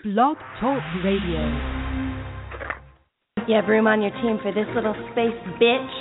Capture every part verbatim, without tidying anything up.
Blog Talk Radio. You have room on your team for this little space bitch?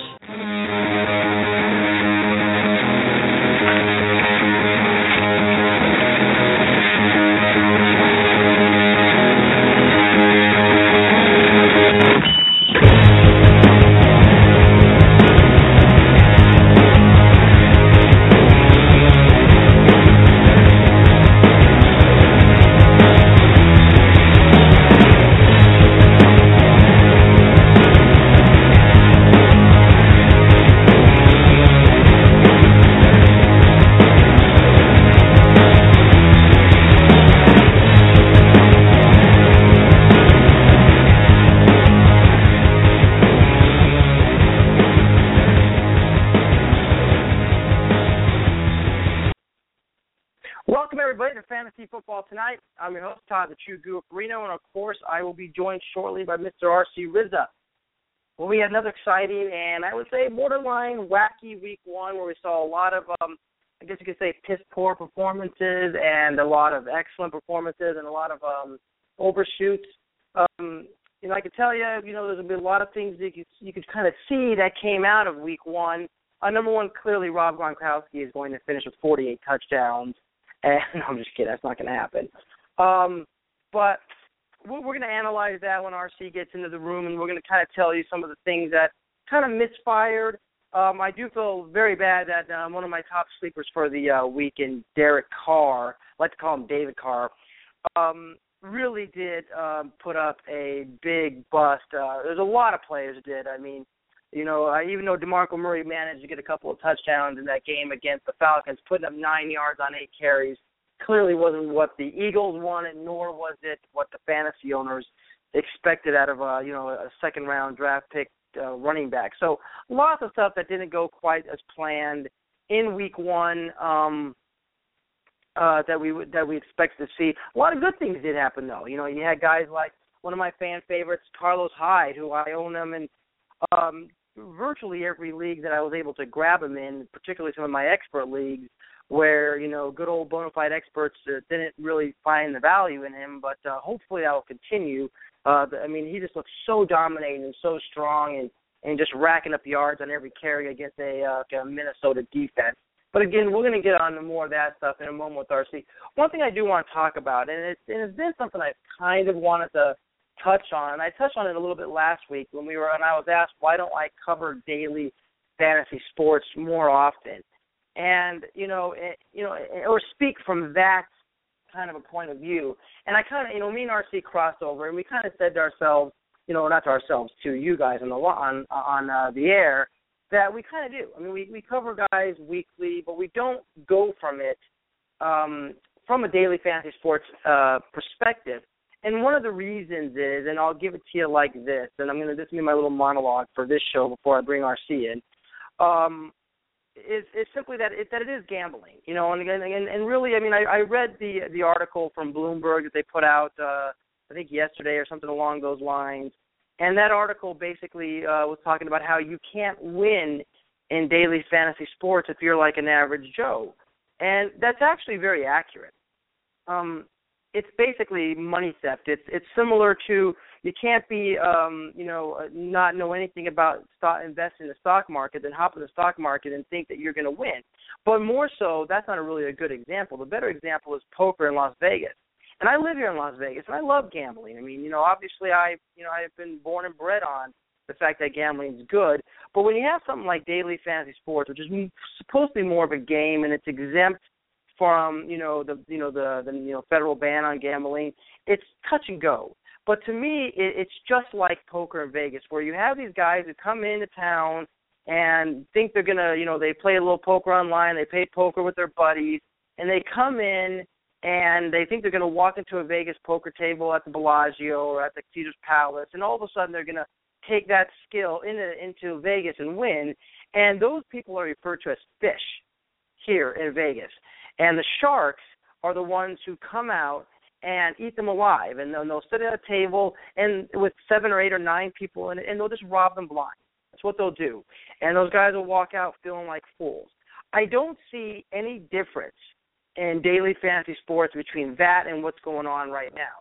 Fantasy Football Tonight. I'm your host, Todd the True Guru Perino, and of course, I will be joined shortly by Mister R C Rizza. Well, we had another exciting and I would say borderline wacky week one where we saw a lot of, um, I guess you could say, piss-poor performances and a lot of excellent performances and a lot of um, overshoots. Um, you know, I could tell you, you know, there's been a lot of things that you, you could kind of see that came out of week one. Uh, number one, clearly Rob Gronkowski is going to finish with forty-eight touchdowns. And, no, I'm just kidding. That's not going to happen. Um, but we're, we're going to analyze that when R C gets into the room, and we're going to kind of tell you some of the things that kind of misfired. Um, I do feel very bad that um, one of my top sleepers for the uh, week in Derek Carr, I like to call him David Carr, um, really did um, put up a big bust. Uh, there's a lot of players that did. I mean, You know, uh, even though DeMarco Murray managed to get a couple of touchdowns in that game against the Falcons, putting up nine yards on eight carries, clearly wasn't what the Eagles wanted, nor was it what the fantasy owners expected out of a, you know, a second-round draft pick uh, running back. So lots of stuff that didn't go quite as planned in week one um, uh, that we that we expected to see. A lot of good things did happen, though. You know, you had guys like one of my fan favorites, Carlos Hyde, who I own him in um, virtually every league that I was able to grab him in, particularly some of my expert leagues where, you know, good old bona fide experts uh, didn't really find the value in him, but uh, hopefully that will continue. Uh, I mean, he just looks so dominating and so strong and, and just racking up yards on every carry against a, uh, a Minnesota defense. But again, we're going to get on to more of that stuff in a moment with R C. One thing I do want to talk about, and it's, and it's been something I've kind of wanted to touch on, and I touched on it a little bit last week when we were, and I was asked, why don't I cover daily fantasy sports more often? And, you know, it, you know, or speak from that kind of a point of view. And I kind of, you know, me and R C crossed over, and we kind of said to ourselves, you know, not to ourselves, to you guys on the on on uh, the air, that we kind of do. I mean, we, we cover guys weekly, but we don't go from it um, from a daily fantasy sports uh, perspective. And one of the reasons is, and I'll give it to you like this, and I'm going to, this is my little monologue for this show before I bring R C in, um, is, is simply that it, that it is gambling, you know, and and, and really, I mean, I, I read the the article from Bloomberg that they put out, uh, I think yesterday or something along those lines, and that article basically uh, was talking about how you can't win in daily fantasy sports if you're like an average Joe, and that's actually very accurate. Um, It's basically money theft. It's it's similar to, you can't be, um, you know, not know anything about stock, invest in the stock market, then hop in the stock market and think that you're going to win. But more so, that's not a really a good example. The better example is poker in Las Vegas. And I live here in Las Vegas, and I love gambling. I mean, you know, obviously I, you know, I've been born and bred on the fact that gambling is good. But when you have something like daily fantasy sports, which is supposed to be more of a game and it's exempt from, you know, the you know the, the you know federal ban on gambling, it's touch and go. But to me, it, it's just like poker in Vegas, where you have these guys who come into town and think they're gonna, you know, they play a little poker online, they play poker with their buddies, and they come in and they think they're gonna walk into a Vegas poker table at the Bellagio or at the Caesars Palace, and all of a sudden they're gonna take that skill into into Vegas and win. And those people are referred to as fish here in Vegas. And the sharks are the ones who come out and eat them alive, and then they'll sit at a table and with seven or eight or nine people, and, and they'll just rob them blind. That's what they'll do. And those guys will walk out feeling like fools. I don't see any difference in daily fantasy sports between that and what's going on right now.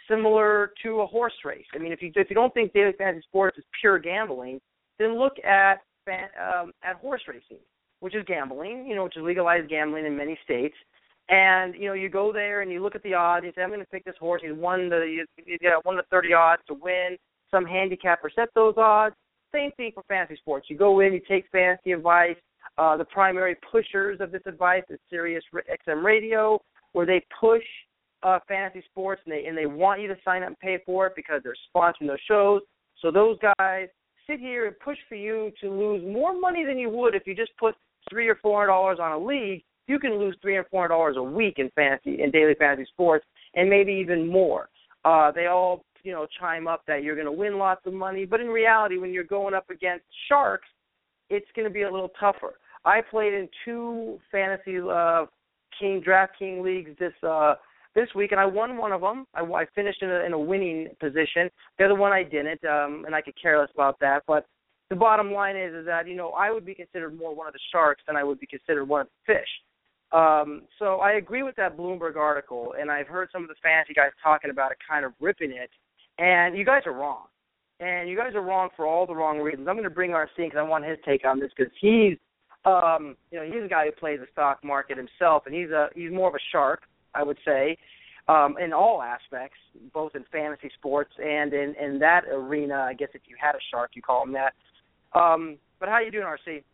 similar to a horse race. I mean, if you if you don't think daily fantasy sports is pure gambling, then look at fan, um, at horse racing, which is gambling, you know, which is legalized gambling in many states. And you know, you go there and you look at the odds. You say, I'm going to pick this horse. He's won the you, you get one to thirty odds to win. Some handicapper set those odds. Same thing for fantasy sports. You go in, you take fantasy advice. Uh, the primary pushers of this advice is Sirius X M Radio, where they push uh, fantasy sports, and they and they want you to sign up and pay for it because they're sponsoring those shows. So those guys sit here and push for you to lose more money than you would if you just put three or four hundred dollars on a league. You can lose three or four hundred dollars a week in fantasy in daily fantasy sports, and maybe even more. Uh, they all you know chime up that you're going to win lots of money, but in reality, when you're going up against sharks, it's going to be a little tougher. I played in two fantasy uh, King DraftKings leagues this uh, this week, and I won one of them. I, I finished in a, in a winning position. The other one I didn't, um, and I could care less about that. But the bottom line is, is that you know I would be considered more one of the sharks than I would be considered one of the fish. Um, so I agree with that Bloomberg article, and I've heard some of the fantasy guys talking about it, kind of ripping it. And you guys are wrong, and you guys are wrong for all the wrong reasons. I'm going to bring R C because I want his take on this because he's Um, you know, he's a guy who plays the stock market himself, and he's a he's more of a shark, I would say, um, in all aspects, both in fantasy sports and in, in that arena. I guess if you had a shark, you call him that. Um, but how you doing, R C?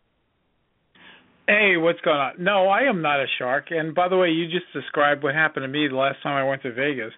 Hey, what's going on? No, I am not a shark. And by the way, you just described what happened to me the last time I went to Vegas.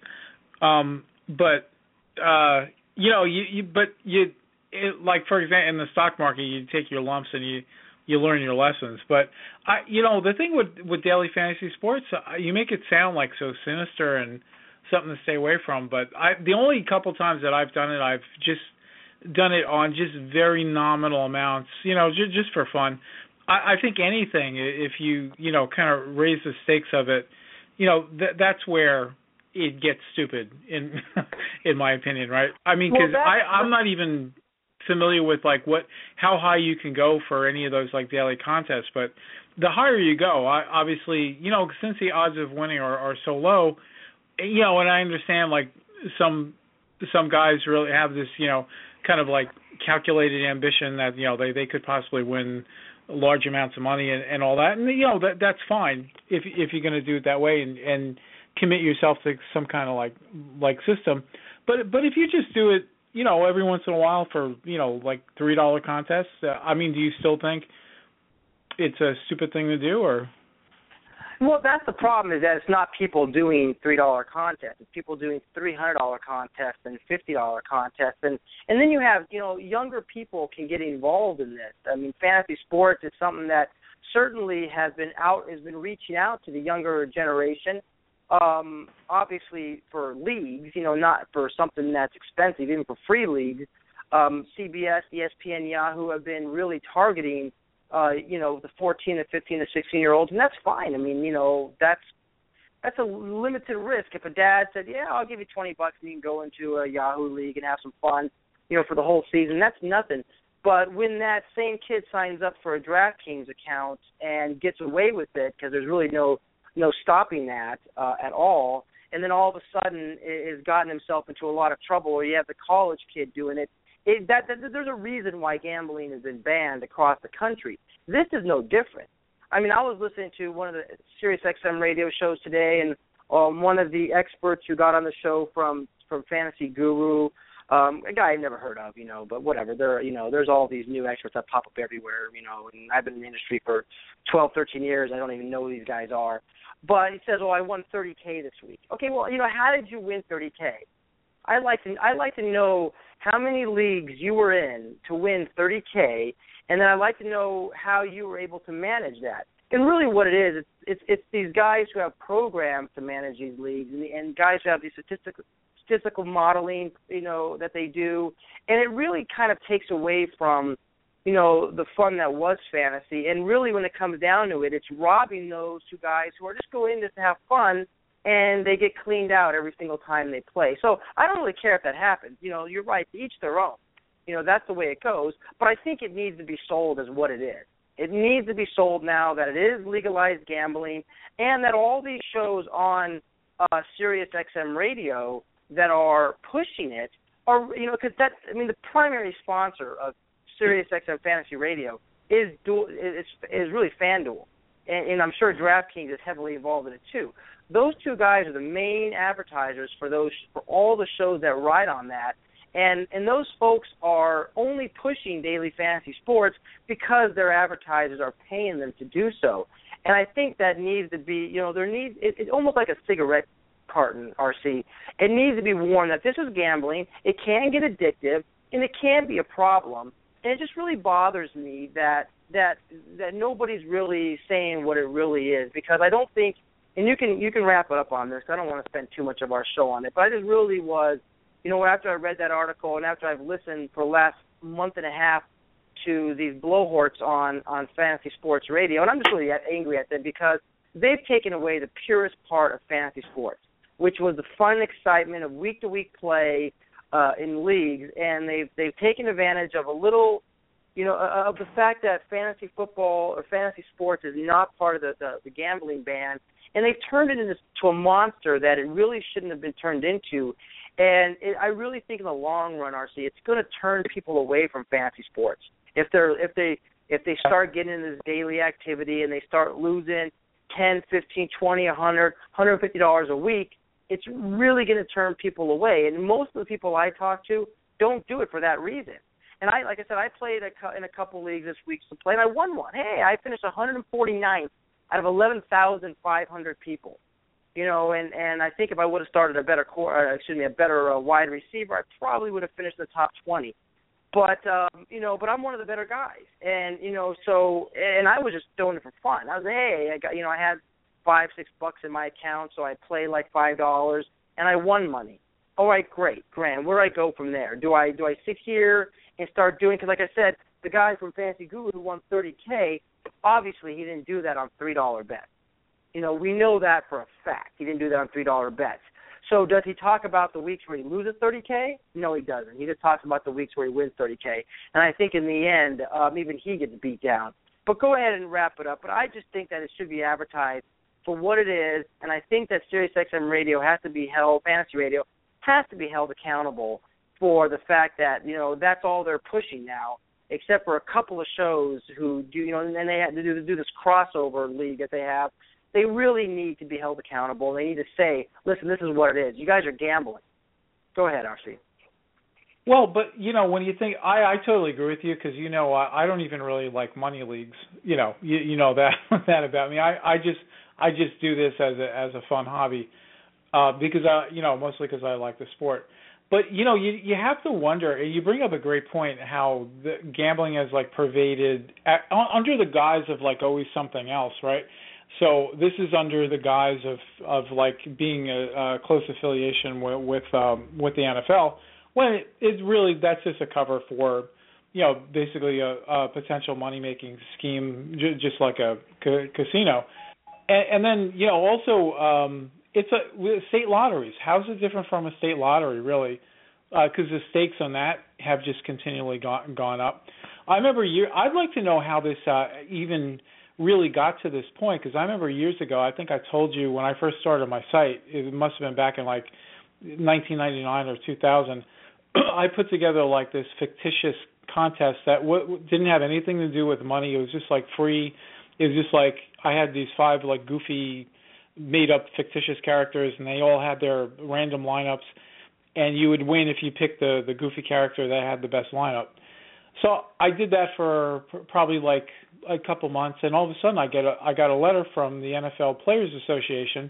Um, but uh, you know, you, you but you it, like for example, in the stock market, you take your lumps and you. You learn your lessons, but I, you know, the thing with with daily fantasy sports, uh, you make it sound like so sinister and something to stay away from. But I, the only couple times that I've done it, I've just done it on just very nominal amounts, you know, just just for fun. I, I think anything, if you you know kind of raise the stakes of it, you know, th- that's where it gets stupid in in my opinion, right? I mean, because well, I I'm not even familiar with like what how high you can go for any of those like daily contests, but the higher you go, I, obviously, you know, since the odds of winning are, are so low, you know, and I understand like some some guys really have this, you know, kind of like calculated ambition that, you know, they, they could possibly win large amounts of money and, and all that, and you know that that's fine if if you're going to do it that way and, and commit yourself to some kind of like like system, but but if you just do it, you know, every once in a while for, you know, like three dollar contests. Uh, I mean, do you still think it's a stupid thing to do, or? Well, that's the problem, is that it's not people doing three dollar contests. It's people doing three hundred dollar contests and fifty dollar contests. And, and then you have, you know, younger people can get involved in this. I mean, fantasy sports is something that certainly has been out, has been reaching out to the younger generation. Um, obviously for leagues, you know, not for something that's expensive, even for free leagues. Um, C B S, E S P N, Yahoo have been really targeting, uh, you know, the fourteen to fifteen to sixteen-year-olds, and that's fine. I mean, you know, that's that's a limited risk. If a dad said, yeah, I'll give you twenty bucks and you can go into a Yahoo league and have some fun, you know, for the whole season, that's nothing. But when that same kid signs up for a DraftKings account and gets away with it because there's really no no stopping that uh, at all, and then all of a sudden has gotten himself into a lot of trouble, or you have the college kid doing it, it that, that there's a reason why gambling has been banned across the country. This is no different. I mean, I was listening to one of the Sirius X M radio shows today, and um, one of the experts who got on the show from, from Fantasy Guru, um, a guy I've never heard of, you know, but whatever. There, you know, there's all these new experts that pop up everywhere, you know, and I've been in the industry for twelve, thirteen years. I don't even know who these guys are. But he says, "Oh, I won thirty K this week." Okay, well, you know, how did you win thirty K? I'd like to, I'd like to know how many leagues you were in to win thirty K, and then I'd like to know how you were able to manage that. And really, what it is, it's it's, it's these guys who have programs to manage these leagues, and, and guys who have these statistical statistical modeling, you know, that they do, and it really kind of takes away from, you know, the fun that was fantasy. And really, when it comes down to it, it's robbing those two guys who are just going just to have fun, and they get cleaned out every single time they play. So I don't really care if that happens. You know, you're right, each their own. You know, that's the way it goes. But I think it needs to be sold as what it is. It needs to be sold now that it is legalized gambling, and that all these shows on uh, Sirius X M radio that are pushing it are, you know, because that's, I mean, the primary sponsor of SiriusXM Fantasy Radio is dual, is, is really FanDuel, and, and I'm sure DraftKings is heavily involved in it too. Those two guys are the main advertisers for those for all the shows that ride on that, and and those folks are only pushing daily fantasy sports because their advertisers are paying them to do so. And I think that needs to be, you know, there needs it, it's almost like a cigarette carton, R C. It needs to be warned that this is gambling. It can get addictive, and it can be a problem. And it just really bothers me that that that nobody's really saying what it really is, because I don't think. And you can you can wrap it up on this. I don't want to spend too much of our show on it, but I just really was, you know, after I read that article and after I've listened for the last month and a half to these blowhards on, on fantasy sports radio, and I'm just really angry at them because they've taken away the purest part of fantasy sports, which was the fun and excitement of week-to-week play uh, in leagues, and they've they've taken advantage of a little, you know, uh, of the fact that fantasy football or fantasy sports is not part of the, the, the gambling ban. And they've turned it into to a monster that it really shouldn't have been turned into. And it, I really think in the long run, R C, it's going to turn people away from fantasy sports. If they're if they if they start getting into this daily activity and they start losing ten, fifteen, twenty, a hundred, one hundred fifty dollars a week, it's really going to turn people away. And most of the people I talk to don't do it for that reason. And I, like I said, I played a, in a couple leagues this week to play, and I won one. Hey, I finished one hundred forty-ninth out of eleven thousand five hundred people, you know, and, and I think if I would have started a better core, uh, excuse me, a better uh, wide receiver, I probably would have finished in the top twenty. But um, you know, but I'm one of the better guys, and you know, so and I was just doing it for fun. I was hey, I got you know, I had five, six bucks in my account, so I played like five dollars, and I won money. All right, great, grand. Where do I go from there? Do I do I sit here and start doing? Because like I said, the guy from Fantasy Guru who won thirty K. Obviously, he didn't do that on three dollar bets. You know, we know that for a fact. He didn't do that on three dollar bets. So does he talk about the weeks where he loses thirty K? No, he doesn't. He just talks about the weeks where he wins thirty K. And I think in the end, um, even he gets beat down. But go ahead and wrap it up. But I just think that it should be advertised for what it is, and I think that SiriusXM Radio has to be held, fantasy radio, has to be held accountable for the fact that, you know, that's all they're pushing now, except for a couple of shows who do, you know, and they have to do, do this crossover league that they have. They really need to be held accountable. They need to say, listen, this is what it is. You guys are gambling. Go ahead, R C. Well, but, you know, when you think, I, I totally agree with you because, you know, I, I don't even really like money leagues. You know, you, you know that that about me. I, I just I just do this as a, as a fun hobby uh, because, I, you know, mostly because I like the sport. But, you know, you you have to wonder, you bring up a great point, how the gambling has, like, pervaded at, under the guise of, like, always something else, right? So this is under the guise of, of like, being a, a close affiliation with with, um, with the N F L, when it, it really, that's just a cover for, you know, basically a, a potential money-making scheme, j- just like a ca- casino. And, and then, you know, also... Um, It's a state lotteries. How's it different from a state lottery, really? Because uh, the stakes on that have just continually gone gone up. I remember year. I'd like to know how this uh, even really got to this point. Because I remember years ago. I think I told you when I first started my site. It must have been back in like nineteen ninety-nine or two thousand. I put together like this fictitious contest that w- didn't have anything to do with money. It was just like free. It was just like I had these five like goofy, made up fictitious characters, and they all had their random lineups, and you would win if you picked the, the goofy character that had the best lineup. So I did that for probably like a couple months, and all of a sudden I get a, I got a letter from the N F L Players Association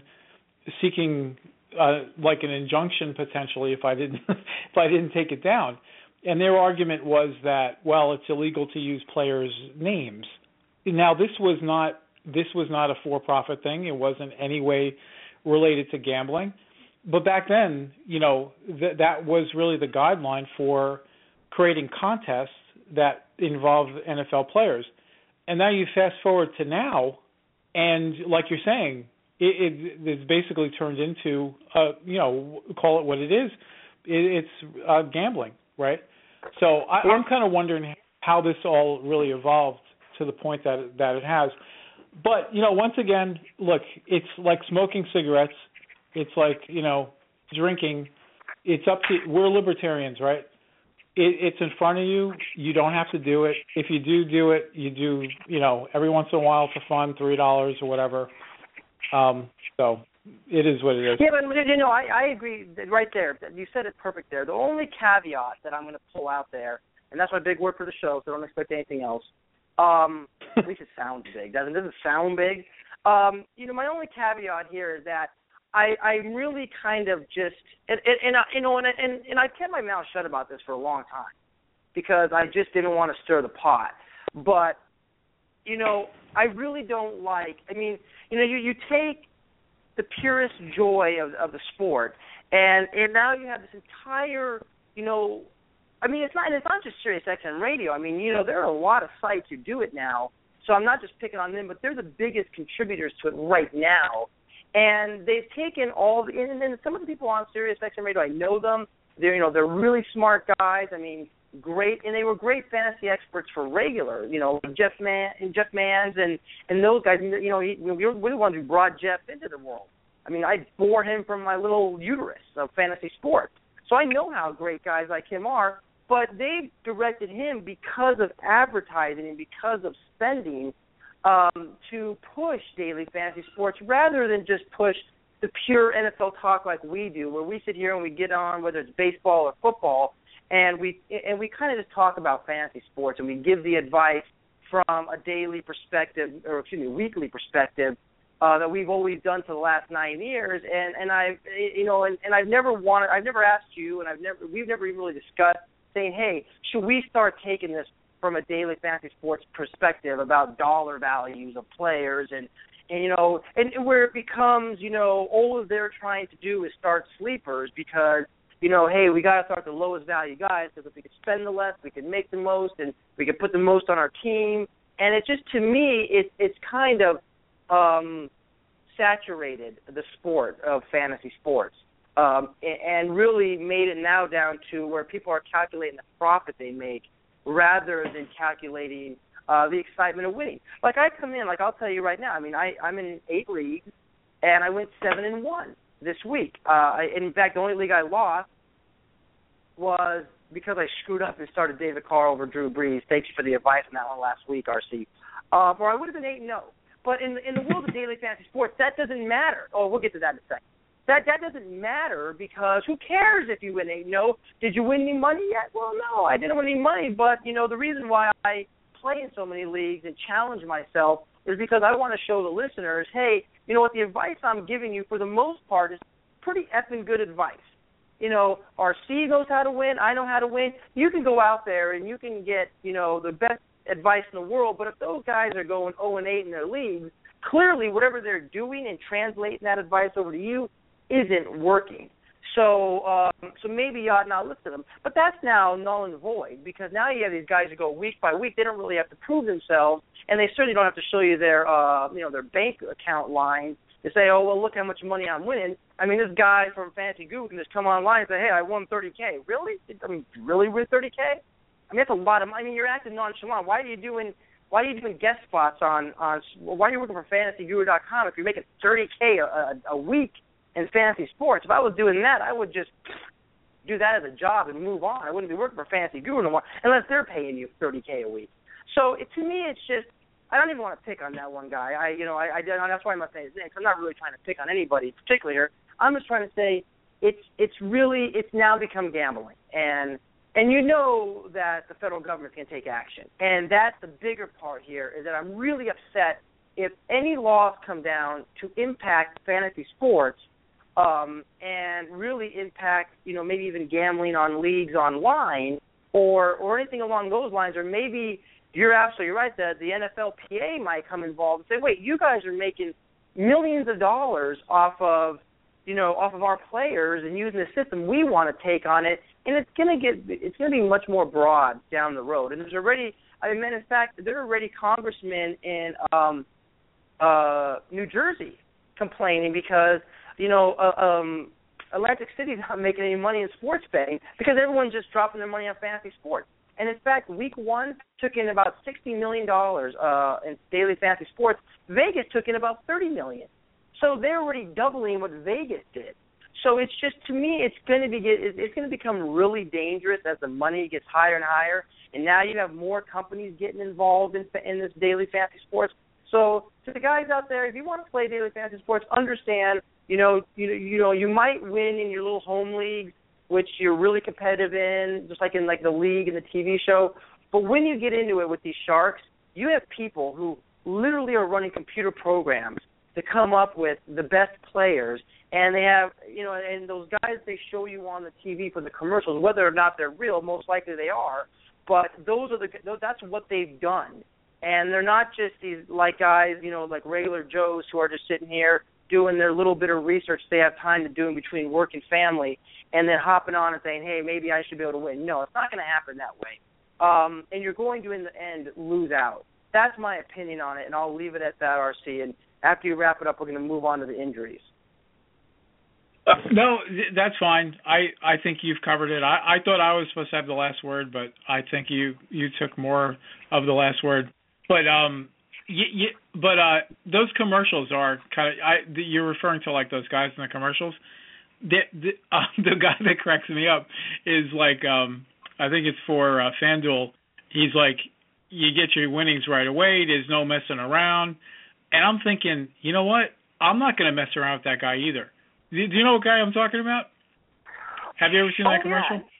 seeking uh, like an injunction potentially if I didn't if I didn't take it down. And their argument was that, well, it's illegal to use players' names. Now this was not This was not a for-profit thing. It wasn't any way related to gambling. But back then, you know, th- that was really the guideline for creating contests that involve N F L players. And now you fast forward to now, and like you're saying, it, it, it's basically turned into, uh, you know, call it what it is. It, it's uh, gambling, right? So I, I'm kind of wondering how this all really evolved to the point that that it has. But, you know, once again, look, it's like smoking cigarettes. It's like, you know, drinking. it's up to we're libertarians, right? It, it's in front of you. You don't have to do it. If you do do it, you do, you know, every once in a while for fun, three dollars or whatever. Um, so it is what it is. Yeah, but you know, I, I agree right there. You said it perfect there. The only caveat that I'm going to pull out there, and that's my big word for the show, so don't expect anything else. Um, at least it sounds big. Doesn't it doesn't sound big. Um, you know, my only caveat here is that I, I really kind of just, and, and, and I, you know, and, and, and I kept my mouth shut about this for a long time because I just didn't want to stir the pot. But, you know, I really don't like, I mean, you know, you, you take the purest joy of, of the sport, and, and now you have this entire, you know, I mean, it's not, and it's not just Sirius X M Radio. I mean, you know, there are a lot of sites who do it now, so I'm not just picking on them, but they're the biggest contributors to it right now. And they've taken all the, and then some of the people on Sirius X M Radio, I know them. They're, you know, they're really smart guys. I mean, great, and they were great fantasy experts for regular. You know, Jeff Man and Jeff Mans and and those guys. You know, he, we're the ones who brought Jeff into the world. I mean, I bore him from my little uterus of fantasy sports, so I know how great guys like him are. But they've directed him because of advertising and because of spending. Um, to push daily fantasy sports rather than just push the pure N F L talk like we do, where we sit here and we get on, whether it's baseball or football, and we and we kind of just talk about fantasy sports and we give the advice from a daily perspective, or excuse me, weekly perspective uh, that we've always done for the last nine years. And and I, you know, and, and I've never wanted, I've never asked you, and I've never, we've never even really discussed saying, hey, should we start taking this from a daily fantasy sports perspective about dollar values of players and, and you know, and where it becomes, you know, all they're trying to do is start sleepers because, you know, hey, we got to start the lowest value guys because if we could spend the less, we can make the most and we can put the most on our team. And it just, to me, it, it's kind of um, saturated the sport of fantasy sports um, and really made it now down to where people are calculating the profit they make rather than calculating uh, the excitement of winning. Like I come in, like I'll tell you right now. I mean, I, I'm in eight leagues, and I went seven and one this week. Uh, I, in fact, the only league I lost was because I screwed up and started David Carr over Drew Brees. Thank you for the advice on that one last week, R C. Uh, or I would have been eight and zero. But in in the world of daily fantasy sports, that doesn't matter. Oh, we'll get to that in a second. That that doesn't matter because who cares if you win eight and oh? Did you win any money yet? Well, no, I didn't win any money. But, you know, the reason why I play in so many leagues and challenge myself is because I want to show the listeners, hey, you know what, the advice I'm giving you for the most part is pretty effing good advice. You know, R C knows how to win. I know how to win. You can go out there and you can get, you know, the best advice in the world. But if those guys are going oh and eight in their leagues, clearly whatever they're doing and translating that advice over to you isn't working. So um, so maybe you ought not listen to them. But that's now null and void because now you have these guys who go week by week. They don't really have to prove themselves, and they certainly don't have to show you their uh, you know their bank account line to say, oh, well, look how much money I'm winning. I mean, this guy from Fantasy Guru can just come online and say, hey, I won thirty K. Really? I mean, really win thirty K? I mean, that's a lot of money. I mean, you're acting nonchalant. Why are you doing Why are you doing guest spots on, on why are you working for fantasy guru dot com if you're making thirty K a, a, a week in fantasy sports? If I was doing that, I would just do that as a job and move on. I wouldn't be working for Fantasy Guru no more unless they're paying you thirty K a week. So it, to me, it's just, I don't even want to pick on that one guy. I, you know, I, I that's why I'm not saying his name, because I'm not really trying to pick on anybody particularly here. I'm just trying to say it's it's really, it's now become gambling. And and you know that the federal government can take action. And that's the bigger part here, is that I'm really upset if any laws come down to impact fantasy sports um, and really impact, you know, maybe even gambling on leagues online or or anything along those lines, or maybe you're absolutely right that the N F L P A might come involved and say, wait, you guys are making millions of dollars off of, you know, off of our players and using the system. We want to take on it, and it's going to get, it's going to be much more broad down the road. And there's already, I mean, in fact, there are already congressmen in um, uh, New Jersey complaining because, you know, uh, um, Atlantic City's not making any money in sports betting because everyone's just dropping their money on fantasy sports. And, in fact, week one took in about sixty million dollars uh, in daily fantasy sports. Vegas took in about thirty million dollars. So they're already doubling what Vegas did. So it's just, to me, it's going to be it's going to become really dangerous as the money gets higher and higher, and now you have more companies getting involved in in this daily fantasy sports. So to the guys out there, if you want to play daily fantasy sports, understand, you know, you you know, you might win in your little home leagues, which you're really competitive in, just like in like the league and the T V show. But when you get into it with these sharks, you have people who literally are running computer programs to come up with the best players, and they have, you know, and those guys they show you on the T V for the commercials, whether or not they're real, most likely they are, but those are the that's what they've done. And they're not just these like guys, you know, like regular Joes who are just sitting here doing their little bit of research they have time to do in between work and family, and then hopping on and saying, hey, maybe I should be able to win. No, it's not going to happen that way. Um, and you're going to, in the end, lose out. That's my opinion on it, and I'll leave it at that, R C. And after you wrap it up, we're going to move on to the injuries. Uh, no, that's fine. I, I think you've covered it. I, I thought I was supposed to have the last word, but I think you, you took more of the last word. But um, you, you, but uh, those commercials are kind of. I, you're referring to like those guys in the commercials. The the, uh, the guy that cracks me up is like um, I think it's for uh, FanDuel. He's like, you get your winnings right away. There's no messing around. And I'm thinking, you know what? I'm not going to mess around with that guy either. Do, do you know what guy I'm talking about? Have you ever seen oh, that commercial? Yeah.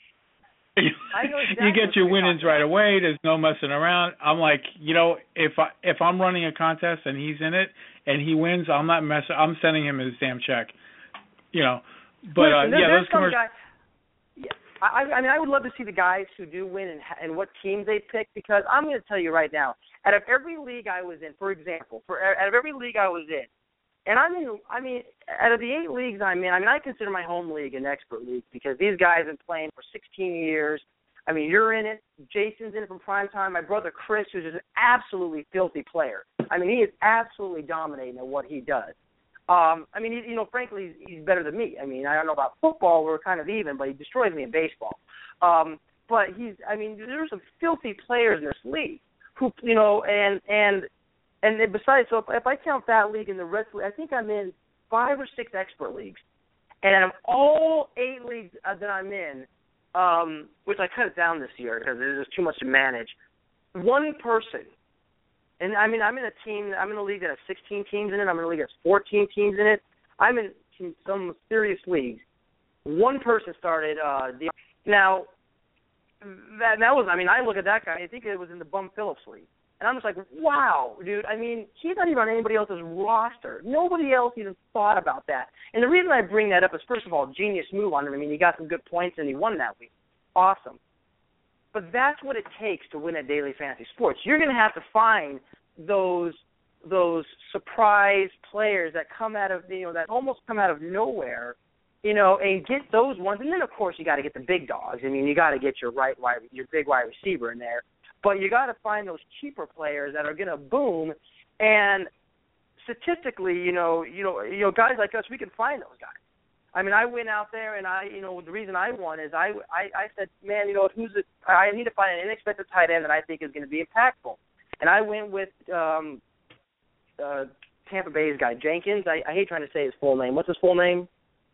I know exactly you get your winnings right away. There's no messing around. I'm like, you know, if I if I'm running a contest and he's in it and he wins, I'm not messing. I'm sending him his damn check. You know, but Listen, uh, yeah, those commercials. Guy, yeah, I, I mean, I would love to see the guys who do win and, and what teams they pick, because I'm going to tell you right now, out of every league I was in, for example, for out of every league I was in, and I'm in, I mean, out of the eight leagues I'm in, I mean, I consider my home league an expert league because these guys have been playing for sixteen years. I mean, you're in it. Jason's in it from prime time. My brother Chris, who's an absolutely filthy player. I mean, he is absolutely dominating at what he does. Um, I mean, he, you know, frankly, he's, he's better than me. I mean, I don't know about football. We're kind of even, but he destroys me in baseball. Um, but he's, I mean, there's some filthy players in this league who, you know, and and and besides, so if, if I count that league and the rest, I think I'm in five or six expert leagues, and out of all eight leagues uh, that I'm in, um, which I cut it down this year because there's too much to manage, one person. And, I mean, I'm in a team, I'm in a league that has sixteen teams in it. I'm in a league that has fourteen teams in it. I'm in some serious leagues. One person started uh, the – now, that, that was – I mean, I look at that guy, I think it was in the Bum Phillips League. And I'm just like, wow, dude. I mean, he's not even on anybody else's roster. Nobody else even thought about that. And the reason I bring that up is, first of all, genius move on him. I mean, he got some good points and he won that week. Awesome. But that's what it takes to win at Daily Fantasy Sports. You're going to have to find those those surprise players that come out of, you know, that almost come out of nowhere, you know, and get those ones. And then, of course, you got to get the big dogs. I mean, you got to get your right wide, your big wide receiver in there. But you got to find those cheaper players that are going to boom. And statistically, you know, you know, you know, guys like us, we can find those guys. I mean, I went out there and I, you know, the reason I won is I, I, I said, man, you know, who's it? I need to find an inexpensive tight end that I think is going to be impactful. And I went with um, uh, Tampa Bay's guy, Jenkins. I, I hate trying to say his full name. What's his full name?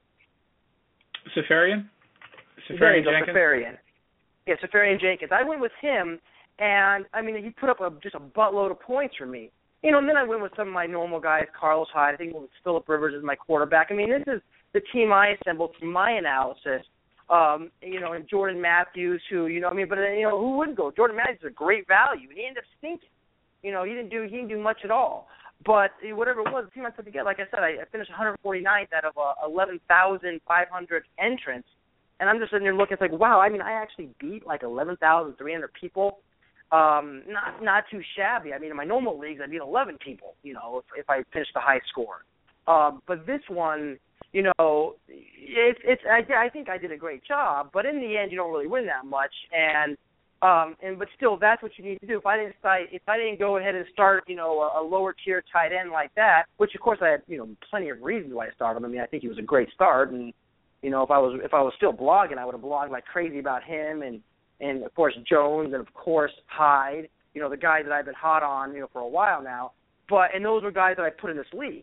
Safarian? Safarian Jenkins. Jenkins? Safarian. Yeah, Safarian Jenkins. I went with him, and, I mean, he put up a, just a buttload of points for me. You know, and then I went with some of my normal guys, Carlos Hyde. I think it was Phillip Rivers as my quarterback. I mean, this is the team I assembled from my analysis. Um, you know, and Jordan Matthews, who, you know, I mean, but, you know, who wouldn't go? Jordan Matthews is a great value, and he ended up stinking. You know, he didn't do he didn't do much at all. But whatever it was, the team I put together, like I said, I, I finished one hundred forty-ninth out of uh, eleven thousand five hundred entrants. And I'm just sitting there looking, it's like, wow, I mean, I actually beat like eleven thousand three hundred people. Um, not not too shabby. I mean, in my normal leagues, I beat eleven people, you know, if, if I finished the high score. Um, but this one, you know, it's it's. I, I think I did a great job, but in the end, you don't really win that much. And um, and but still, that's what you need to do. If I didn't start, if I didn't go ahead and start, you know, a, a lower tier tight end like that, which of course I had, you know, plenty of reasons why I started him. I mean, I think he was a great start, and you know, if I was if I was still blogging, I would have blogged like crazy about him, and and of course Jones, and of course Hyde. You know, the guys that I've been hot on, you know, for a while now. But and those were guys that I put in this league.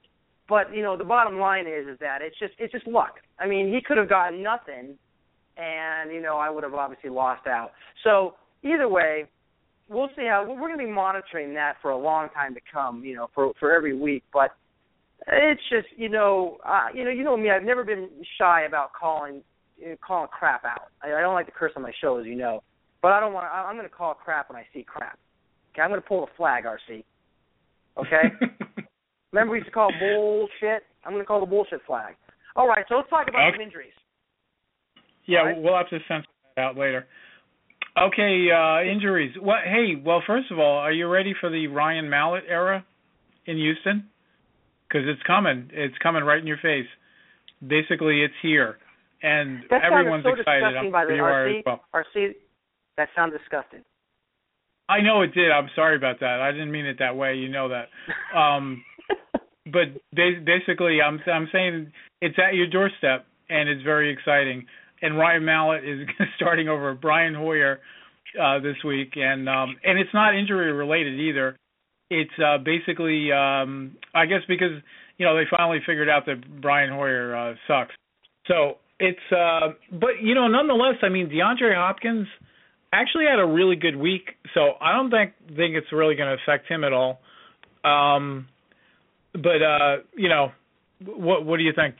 But you know, the bottom line is is that it's just it's just luck. I mean, he could have gotten nothing, and you know, I would have obviously lost out. So either way, we'll see how we're going to be monitoring that for a long time to come. You know, for for every week. But it's just you know, uh, you know, you know me. I've never been shy about calling you know, calling crap out. I, I don't like to curse on my show, as you know. But I don't want. I'm going to call crap when I see crap. Okay, I'm going to pull the flag, R C. Okay. Remember we used to call bullshit? I'm going to call the bullshit flag. All right, so let's talk about okay. some injuries. Yeah, right? We'll have to censor that out later. Okay, uh, injuries. What? Hey, well, first of all, are you ready for the Ryan Mallett era in Houston? Because it's coming. It's coming right in your face. Basically, it's here, and that everyone's so excited. Disgusting, by the you R C, are as well. R C, that sounds disgusting. I know it did. I'm sorry about that. I didn't mean it that way. You know that. Um, but basically, I'm I'm saying it's at your doorstep, and it's very exciting. And Ryan Mallett is starting over Brian Hoyer uh, this week, and um, and it's not injury related either. It's uh, basically, um, I guess, because you know they finally figured out that Brian Hoyer uh, sucks. So it's, uh, but you know, nonetheless, I mean, DeAndre Hopkins actually had a really good week, so I don't think think it's really going to affect him at all. Um, but uh, you know, what what do you think?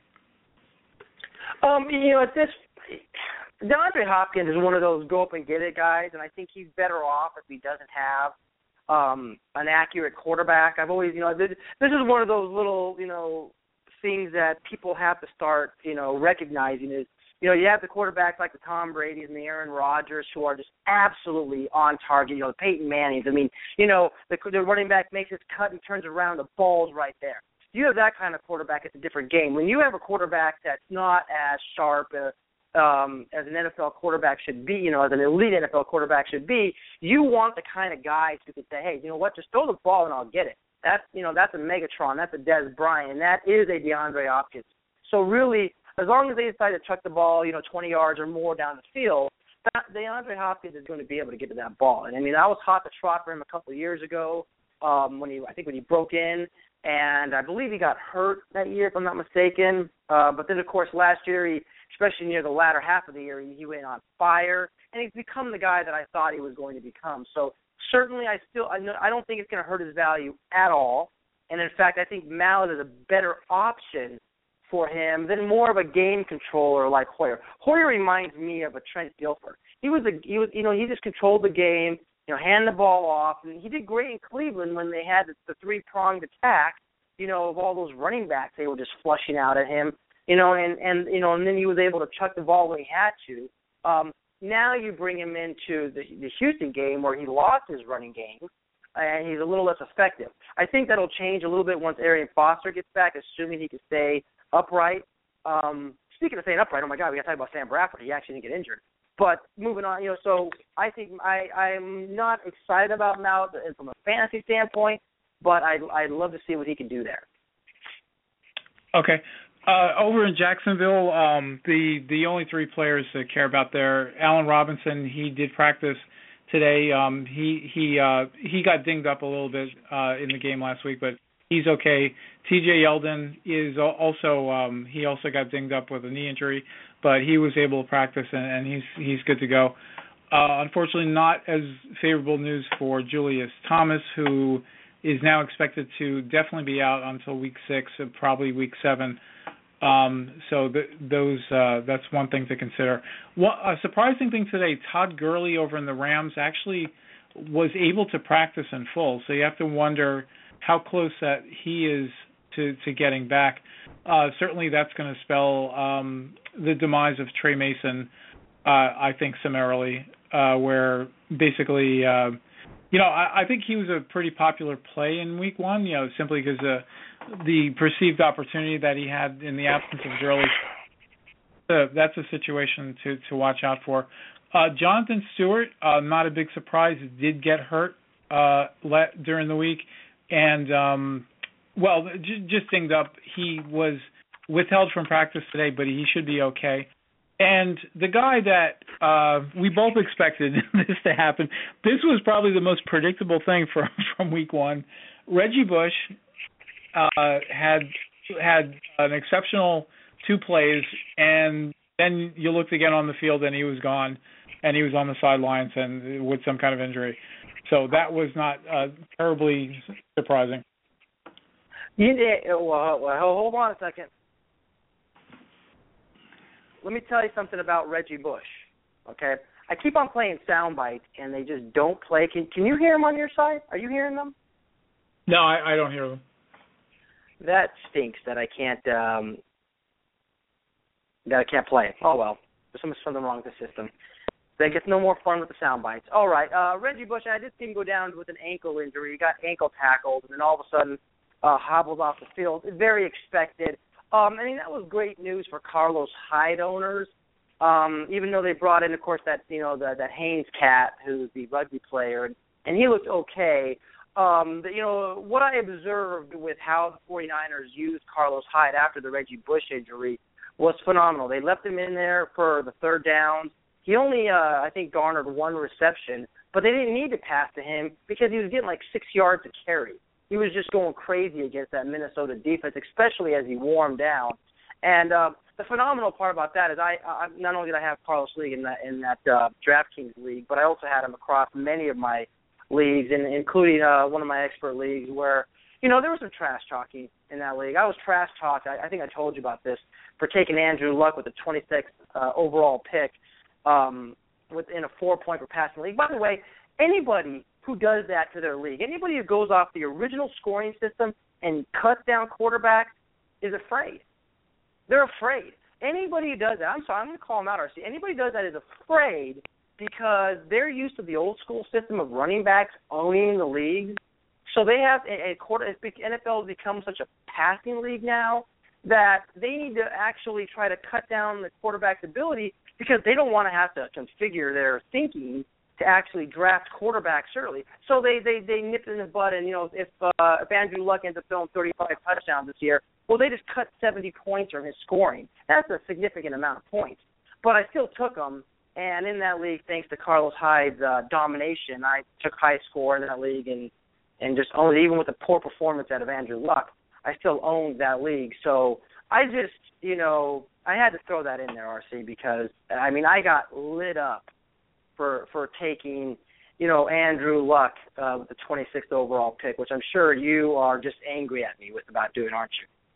Um, you know, at this, DeAndre Hopkins is one of those go up and get it guys, and I think he's better off if he doesn't have um, an accurate quarterback. I've always, you know, this, this is one of those little, you know, things that people have to start, you know, recognizing is. You know, you have the quarterbacks like the Tom Brady's and the Aaron Rodgers who are just absolutely on target. You know, the Peyton Mannings. I mean, you know, the, the running back makes his cut and turns around, the ball's right there. You have that kind of quarterback, it's a different game. When you have a quarterback that's not as sharp uh, um, as an N F L quarterback should be, you know, as an elite N F L quarterback should be, you want the kind of guys who can say, hey, you know what, just throw the ball and I'll get it. That's, you know, that's a Megatron. That's a Dez Bryant. And that is a DeAndre Hopkins. So really, as long as they decide to chuck the ball, you know, twenty yards or more down the field, that DeAndre Hopkins is going to be able to get to that ball. And I mean, I was hot to trot for him a couple of years ago um, when he, I think, when he broke in, and I believe he got hurt that year, if I'm not mistaken. Uh, but then, of course, last year, he, especially near the latter half of the year, he, he went on fire, and he's become the guy that I thought he was going to become. So certainly, I still, I, know, I don't think it's going to hurt his value at all. And in fact, I think Mallett is a better option for him than more of a game controller like Hoyer. Hoyer reminds me of a Trent Dilfer. He was a he was you know he just controlled the game, you know, hand the ball off, and he did great in Cleveland when they had the, the three pronged attack, you know, of all those running backs they were just flushing out at him, you know, and and you know, and then he was able to chuck the ball when he had to. Um, now you bring him into the the Houston game where he lost his running game, and he's a little less effective. I think that'll change a little bit once Arian Foster gets back, assuming he can stay upright. Um, speaking of staying upright, oh my God, we got to talk about Sam Bradford. He actually didn't get injured. But moving on, you know, so I think I, I'm not excited about Mallett from a fantasy standpoint, but I'd, I'd love to see what he can do there. Okay. Uh, over in Jacksonville, um, the, the only three players to care about there, Allen Robinson, he did practice today. Um, he he uh, he got dinged up a little bit uh, in the game last week, but he's okay. T J Yeldon is also um, he also got dinged up with a knee injury, but he was able to practice and, and he's he's good to go. Uh, unfortunately, not as favorable news for Julius Thomas, who is now expected to definitely be out until week six, and probably week seven. Um, so th- those uh, that's one thing to consider. Well, a surprising thing today, Todd Gurley over in the Rams actually was able to practice in full. So you have to wonder how close that he is to, to getting back. Uh, certainly that's going to spell um, the demise of Trey Mason, uh, I think, summarily, uh, where basically, uh, you know, I, I think he was a pretty popular play in week one, you know, simply because uh, the perceived opportunity that he had in the absence of Gurley. Uh, that's a situation to, to watch out for. Uh, Jonathan Stewart, uh, not a big surprise, did get hurt uh, let, during the week. And, um, well, j- just dinged up. He was withheld from practice today, but he should be okay. And the guy that uh, we both expected this to happen, this was probably the most predictable thing from, from week one. Reggie Bush uh, had had an exceptional two plays, and then you looked again on the field, and he was gone, and he was on the sidelines and with some kind of injury. So that was not uh, terribly surprising. You did, well, well, hold on a second. Let me tell you something about Reggie Bush, okay? I keep on playing sound bites, and they just don't play. Can Can you hear them on your side? Are you hearing them? No, I, I don't hear them. That stinks that I can't um, that I can't play. Oh, well. There's something wrong with the system. Then gets no more fun with the sound bites. All right. Uh, Reggie Bush, I did see him go down with an ankle injury. He got ankle tackled, and then all of a sudden uh, hobbled off the field. Very expected. Um, I mean, that was great news for Carlos Hyde owners. Um, even though they brought in, of course, that you know the, that Haynes cat, who's the rugby player, and, and he looked okay. Um, the, you know, what I observed with how the 49ers used Carlos Hyde after the Reggie Bush injury was phenomenal. They left him in there for the third down. He only, uh, I think, garnered one reception, but they didn't need to pass to him because he was getting like six yards to carry. He was just going crazy against that Minnesota defense, especially as he warmed down. And uh, the phenomenal part about that is I, I not only did I have Carlos League in that in that uh, DraftKings league, but I also had him across many of my leagues, and including uh, one of my expert leagues where, you know, there was some trash talking in that league. I was trash talked. I, I think I told you about this, for taking Andrew Luck with the twenty-sixth uh, overall pick um, within a four-point per passing league. By the way, anybody who does that to their league, anybody who goes off the original scoring system and cuts down quarterbacks is afraid. They're afraid. Anybody who does that, I'm sorry, I'm going to call them out, R C. Anybody who does that is afraid because they're used to the old school system of running backs owning the league. So they have a, a quarter. N F L has become such a passing league now that they need to actually try to cut down the quarterback's ability because they don't want to have to configure their thinking to actually draft quarterbacks early. So they, they, they nip it in the bud, and, you know, if uh, if Andrew Luck ends up throwing thirty-five touchdowns this year, well, they just cut seventy points from his scoring. That's a significant amount of points. But I still took him, and in that league, thanks to Carlos Hyde's uh, domination, I took high score in that league and, and just owned it. Even with the poor performance out of Andrew Luck, I still owned that league. So I just, you know, I had to throw that in there, R C, because, I mean, I got lit up for for taking, you know, Andrew Luck uh, with the twenty-sixth overall pick, which I'm sure you are just angry at me with about doing, aren't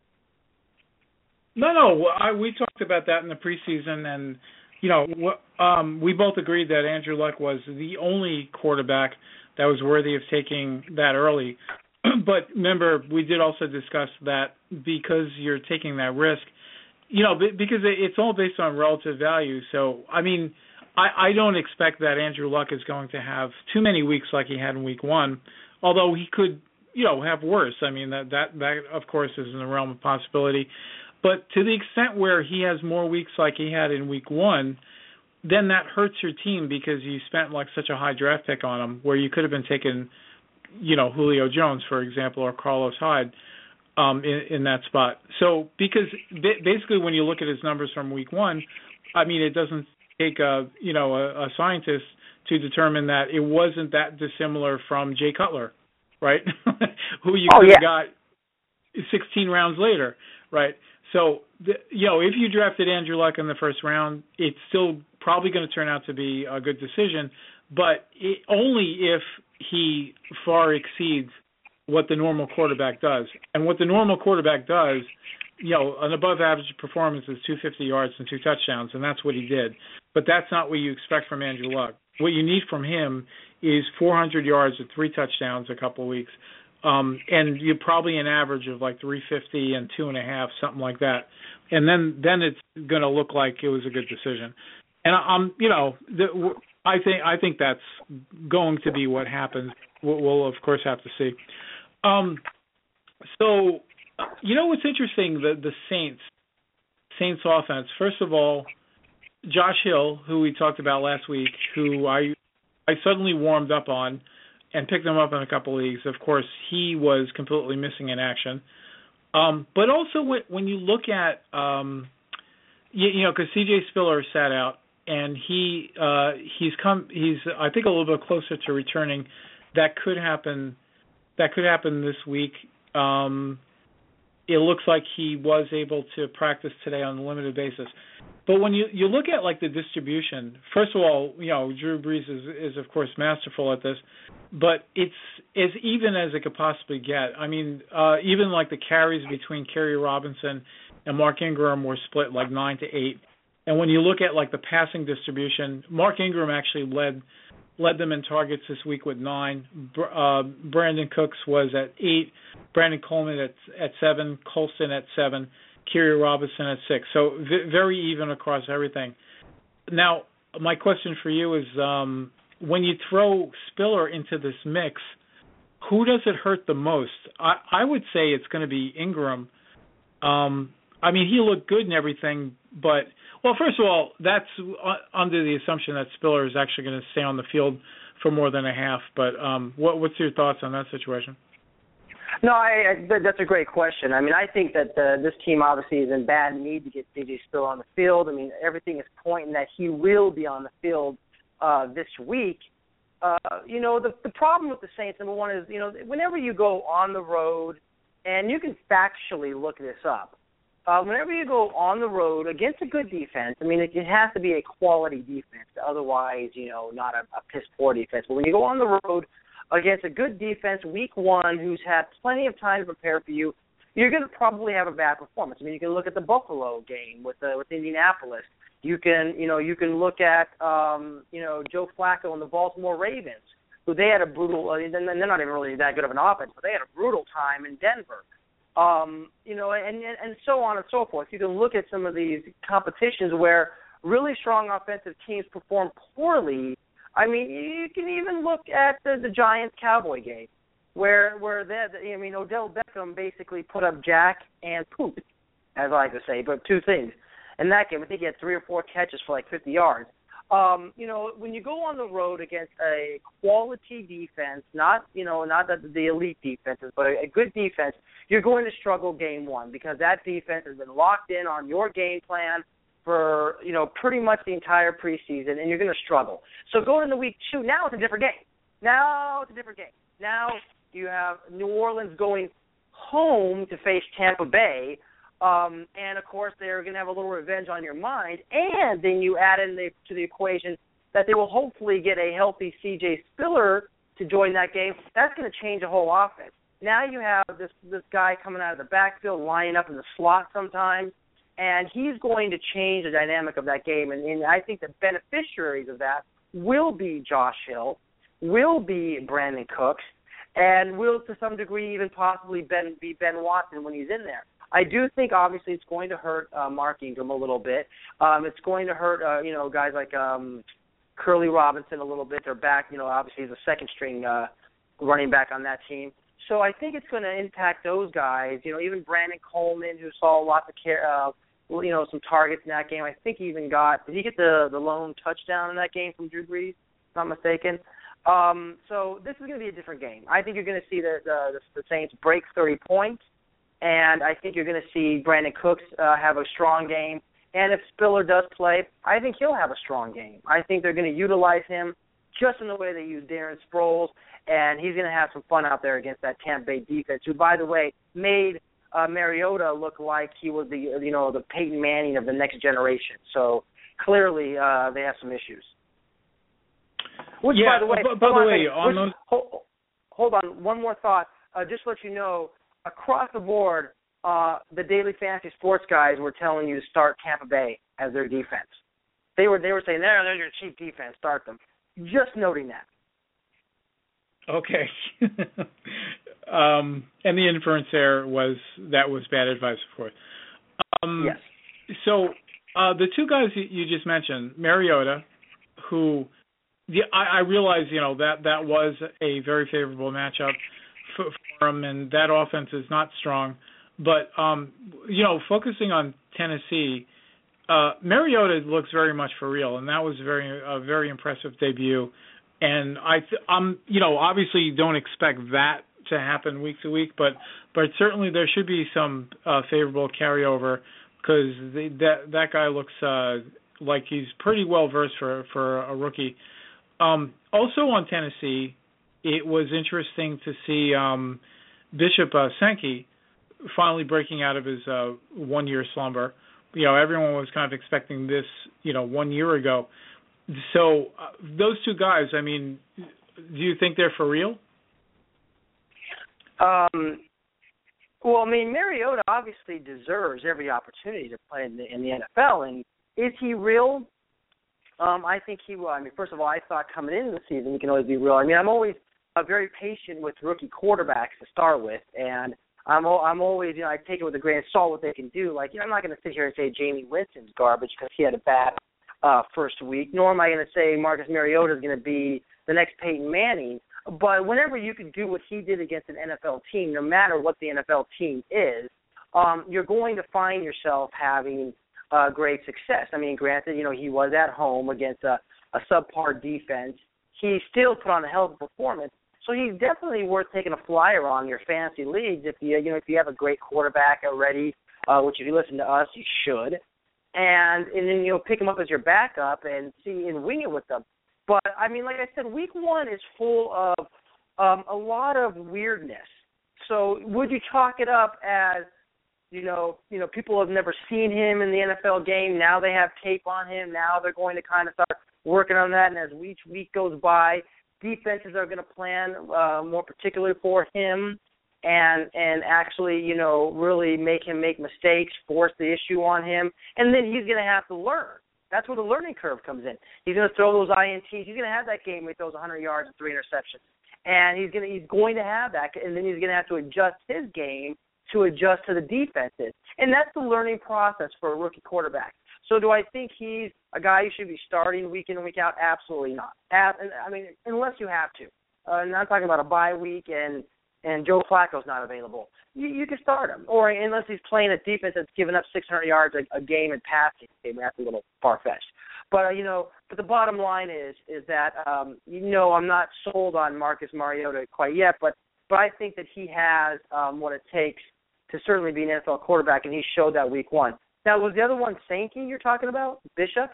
you? No, no, I, we talked about that in the preseason, and, you know, um, we both agreed that Andrew Luck was the only quarterback that was worthy of taking that early. But remember, we did also discuss that because you're taking that risk, you know, because it's all based on relative value. So, I mean, I, I don't expect that Andrew Luck is going to have too many weeks like he had in week one, although he could, you know, have worse. I mean, that, that, that of course, is in the realm of possibility. But to the extent where he has more weeks like he had in week one, then that hurts your team because you spent like such a high draft pick on him where you could have been taking, you know, Julio Jones, for example, or Carlos Hyde um, in, in that spot. So because basically when you look at his numbers from week one, I mean, it doesn't take a, you know, a, a scientist to determine that it wasn't that dissimilar from Jay Cutler, right? Who you oh, could have yeah. got sixteen rounds later, right? So, the, you know, if you drafted Andrew Luck in the first round, it's still probably going to turn out to be a good decision, but it, only if he far exceeds what the normal quarterback does. And what the normal quarterback does, you know, an above-average performance is two hundred fifty yards and two touchdowns, and that's what he did. But that's not what you expect from Andrew Luck. What you need from him is four hundred yards and three touchdowns a couple of weeks. Um, and you're probably an average of like three fifty and two and a half, something like that. And then, then it's going to look like it was a good decision. And I'm, you know, the, I think I think that's going to be what happens. We'll, we'll of course have to see. Um, so, you know what's interesting? The the Saints, Saints offense. First of all, Josh Hill, who we talked about last week, who I I suddenly warmed up on and picked him up in a couple leagues. Of course, he was completely missing in action. Um, but also when you look at, um, you, you know, because C J Spiller sat out, and he uh, he's come, he's I think a little bit closer to returning. That could happen. That could happen this week. Um, it looks like he was able to practice today on a limited basis. But when you, you look at like the distribution, first of all, you know, Drew Brees is, is of course masterful at this, but it's as even as it could possibly get. I mean, uh, even like the carries between Kerry Robinson and Mark Ingram were split like nine to eight. And when you look at like the passing distribution, Mark Ingram actually led led them in targets this week with nine. Uh, Brandon Cooks was at eight. Brandon Coleman at at seven. Colston at seven. Kerry Robinson at six. So v- very even across everything. Now, my question for you is, um, when you throw Spiller into this mix, who does it hurt the most? I, I would say it's going to be Ingram. Um, I mean, he looked good and everything, but, well, first of all, that's under the assumption that Spiller is actually going to stay on the field for more than a half. But um, what, what's your thoughts on that situation? No, I, I, that's a great question. I mean, I think that uh, this team obviously is in bad need to get C J Spiller on the field. I mean, everything is pointing that he will be on the field uh, this week. Uh, you know, the, the problem with the Saints, number one, is, you know, whenever you go on the road, and you can factually look this up, uh, whenever you go on the road against a good defense, I mean, it, it has to be a quality defense, otherwise, you know, not a, a piss-poor defense. But when you go on the road against a good defense, week one, who's had plenty of time to prepare for you, you're going to probably have a bad performance. I mean, you can look at the Buffalo game with uh, with Indianapolis. You can, you know, you can look at, um, you know, Joe Flacco and the Baltimore Ravens, who they had a brutal. Uh, they're not even really that good of an offense, but they had a brutal time in Denver. Um, you know, and and so on and so forth. You can look at some of these competitions where really strong offensive teams perform poorly. I mean, you can even look at the, the Giants-Cowboy game, where where they, I mean, Odell Beckham basically put up jack and poop, as I like to say, but two things. In that game, I think he had three or four catches for like fifty yards. Um, you know, when you go on the road against a quality defense, not, you know, not the, the elite defenses, but a, a good defense, you're going to struggle game one because that defense has been locked in on your game plan for, you know, pretty much the entire preseason, and you're going to struggle. So going into week two, now it's a different game. Now it's a different game. Now you have New Orleans going home to face Tampa Bay, um, and, of course, they're going to have a little revenge on your mind, and then you add in the, to the equation that they will hopefully get a healthy C J Spiller to join that game. That's going to change the whole offense. Now you have this, this guy coming out of the backfield, lining up in the slot sometimes, and he's going to change the dynamic of that game. And, and I think the beneficiaries of that will be Josh Hill, will be Brandon Cooks, and will to some degree even possibly ben, be Ben Watson when he's in there. I do think obviously it's going to hurt uh, Mark Ingram a little bit. Um, it's going to hurt, uh, you know, guys like um, Curly Robinson a little bit. They're back, you know, obviously he's a second string uh, running back on that team. So I think it's going to impact those guys. You know, even Brandon Coleman, who saw lots of care, uh, you know, some targets in that game. I think he even got, did he get the, the lone touchdown in that game from Drew Brees, if I'm not mistaken? Um, so this is going to be a different game. I think you're going to see the, the, the Saints break thirty points, and I think you're going to see Brandon Cooks uh, have a strong game. And if Spiller does play, I think he'll have a strong game. I think they're going to utilize him just in the way they use Darren Sproles, and he's going to have some fun out there against that Tampa Bay defense, who, by the way, made uh, Mariota look like he was the, you know, the Peyton Manning of the next generation. So clearly uh, they have some issues. Which, yeah, by the way, b- by the way, which, on those... hold, hold on, one more thought. Uh, just to let you know, across the board, uh, the Daily Fantasy Sports guys were telling you to start Tampa Bay as their defense. They were they were saying, they're, they're your cheap defense, start them. Just noting that. Okay. um, and the inference there was that was bad advice, of course. Um, yes. So uh, the two guys you just mentioned, Mariota, who the, I, I realize, you know, that, that was a very favorable matchup for, for him, and that offense is not strong. But, um, you know, focusing on Tennessee, uh, Mariota looks very much for real, and that was very a very impressive debut. And I, th- I'm, you know, obviously you don't expect that to happen week to week, but but certainly there should be some uh, favorable carryover because that that guy looks uh, like he's pretty well versed for for a rookie. Um, also on Tennessee, it was interesting to see um, Bishop uh, Sankey, finally breaking out of his uh, one-year slumber. You know, everyone was kind of expecting this, you know, one year ago. So uh, those two guys, I mean, do you think they're for real? Um. Well, I mean, Mariota obviously deserves every opportunity to play in the, in the N F L, and is he real? Um, I think he will. I mean, first of all, I thought coming into the season he can always be real. I mean, I'm always uh, very patient with rookie quarterbacks to start with, and I'm I'm always, you know, I take it with a grain of salt what they can do. Like, you know, I'm not going to sit here and say Jameis Winston's garbage because he had a bad uh, first week, nor am I going to say Marcus Mariota is going to be the next Peyton Manning. But whenever you can do what he did against an N F L team, no matter what the N F L team is, um, you're going to find yourself having uh, great success. I mean, granted, you know, he was at home against a, a subpar defense. He still put on a hell of a performance. So he's definitely worth taking a flyer on your fantasy leagues if you you know if you have a great quarterback already, uh, which if you listen to us, you should, and and then you know pick him up as your backup and see and wing it with them. But, I mean, like I said, week one is full of um, a lot of weirdness. So would you chalk it up as, you know, you know, people have never seen him in the N F L game. Now they have tape on him. Now they're going to kind of start working on that. And as each week goes by, defenses are going to plan uh, more particularly for him and and actually, you know, really make him make mistakes, force the issue on him. And then he's going to have to learn. That's where the learning curve comes in. He's going to throw those I N Ts. He's going to have that game where he throws one hundred yards and three interceptions. And he's going to he's going to have that, and then he's going to have to adjust his game to adjust to the defenses. And that's the learning process for a rookie quarterback. So do I think he's a guy you should be starting week in and week out? Absolutely not. I mean, unless you have to. Uh, and I'm talking about a bye week and, and Joe Flacco's not available. You, you can start him. Or unless he's playing a defense that's giving up six hundred yards a, a game in passing. Maybe that's a little far-fetched. But, uh, you know, but the bottom line is is that, um, you know, I'm not sold on Marcus Mariota quite yet, but, but I think that he has um, what it takes to certainly be an N F L quarterback, and he showed that week one. Now, was the other one Sankey you're talking about, Bishop?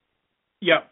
Yep.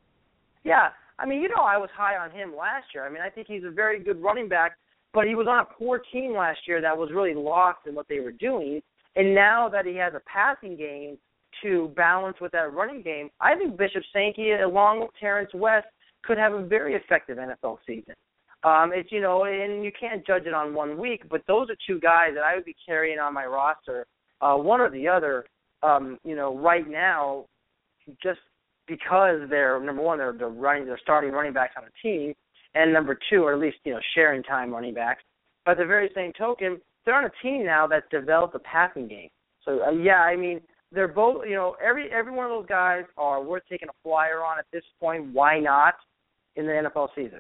Yeah. I mean, you know, I was high on him last year. I mean, I think he's a very good running back, but he was on a poor team last year that was really lost in what they were doing. And now that he has a passing game to balance with that running game, I think Bishop Sankey, along with Terrence West, could have a very effective N F L season. Um, it's, you know, and you can't judge it on one week, but those are two guys that I would be carrying on my roster, uh, one or the other, um, you know, right now, just because they're, number one, they're, they're running, they're starting running backs on the team, and number two, or at least, you know, sharing time running backs. But at the very same token, they're on a team now that's developed a passing game. So, uh, yeah, I mean, they're both, you know, every every one of those guys are worth taking a flyer on at this point. Why not in the N F L season?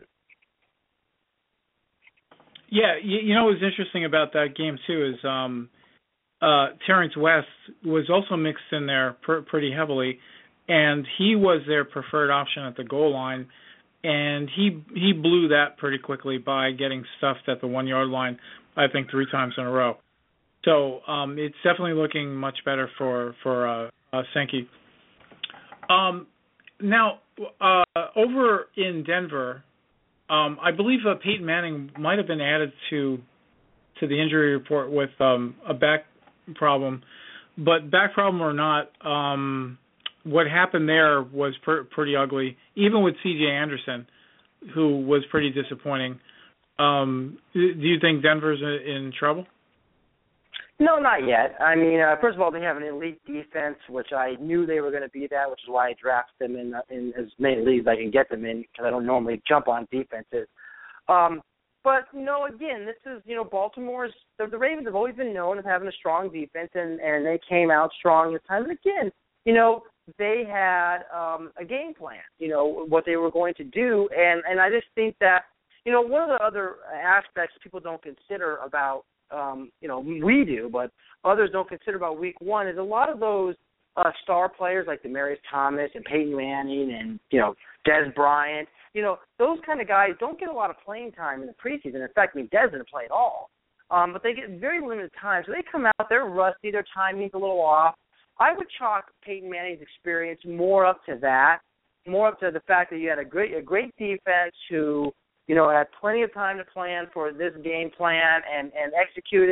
Yeah, you, you know what's interesting about that game, too, is um, uh, Terrence West was also mixed in there pr- pretty heavily, and he was their preferred option at the goal line. And he he blew that pretty quickly by getting stuffed at the one-yard line, I think, three times in a row. So um, it's definitely looking much better for, for uh, uh, Sankey. Um, now, uh, over in Denver, um, I believe uh, Peyton Manning might have been added to to the injury report with um, a back problem. But back problem or not, um, what happened there was pr- pretty ugly, even with C J Anderson, who was pretty disappointing. Um, do you think Denver's in trouble? No, not yet. I mean, uh, first of all, they have an elite defense, which I knew they were going to be that, which is why I drafted them in, uh, in as many leagues I can get them in, because I don't normally jump on defenses. Um, but, you know, again, this is, you know, Baltimore's, the, the Ravens have always been known as having a strong defense, and, and they came out strong this time. And again, you know, they had um, a game plan, you know, what they were going to do, and, and I just think that, you know, one of the other aspects people don't consider about, um, you know, we do, but others don't consider about week one is a lot of those uh, star players like Demaryius Thomas and Peyton Manning and, you know, Dez Bryant, you know, those kind of guys don't get a lot of playing time in the preseason. In fact, I mean, Dez didn't play at all, um, but they get very limited time. So they come out, they're rusty, their timing's a little off. I would chalk Peyton Manning's experience more up to that, more up to the fact that you had a great a great defense who, you know, had plenty of time to plan for this game plan and, and execute it.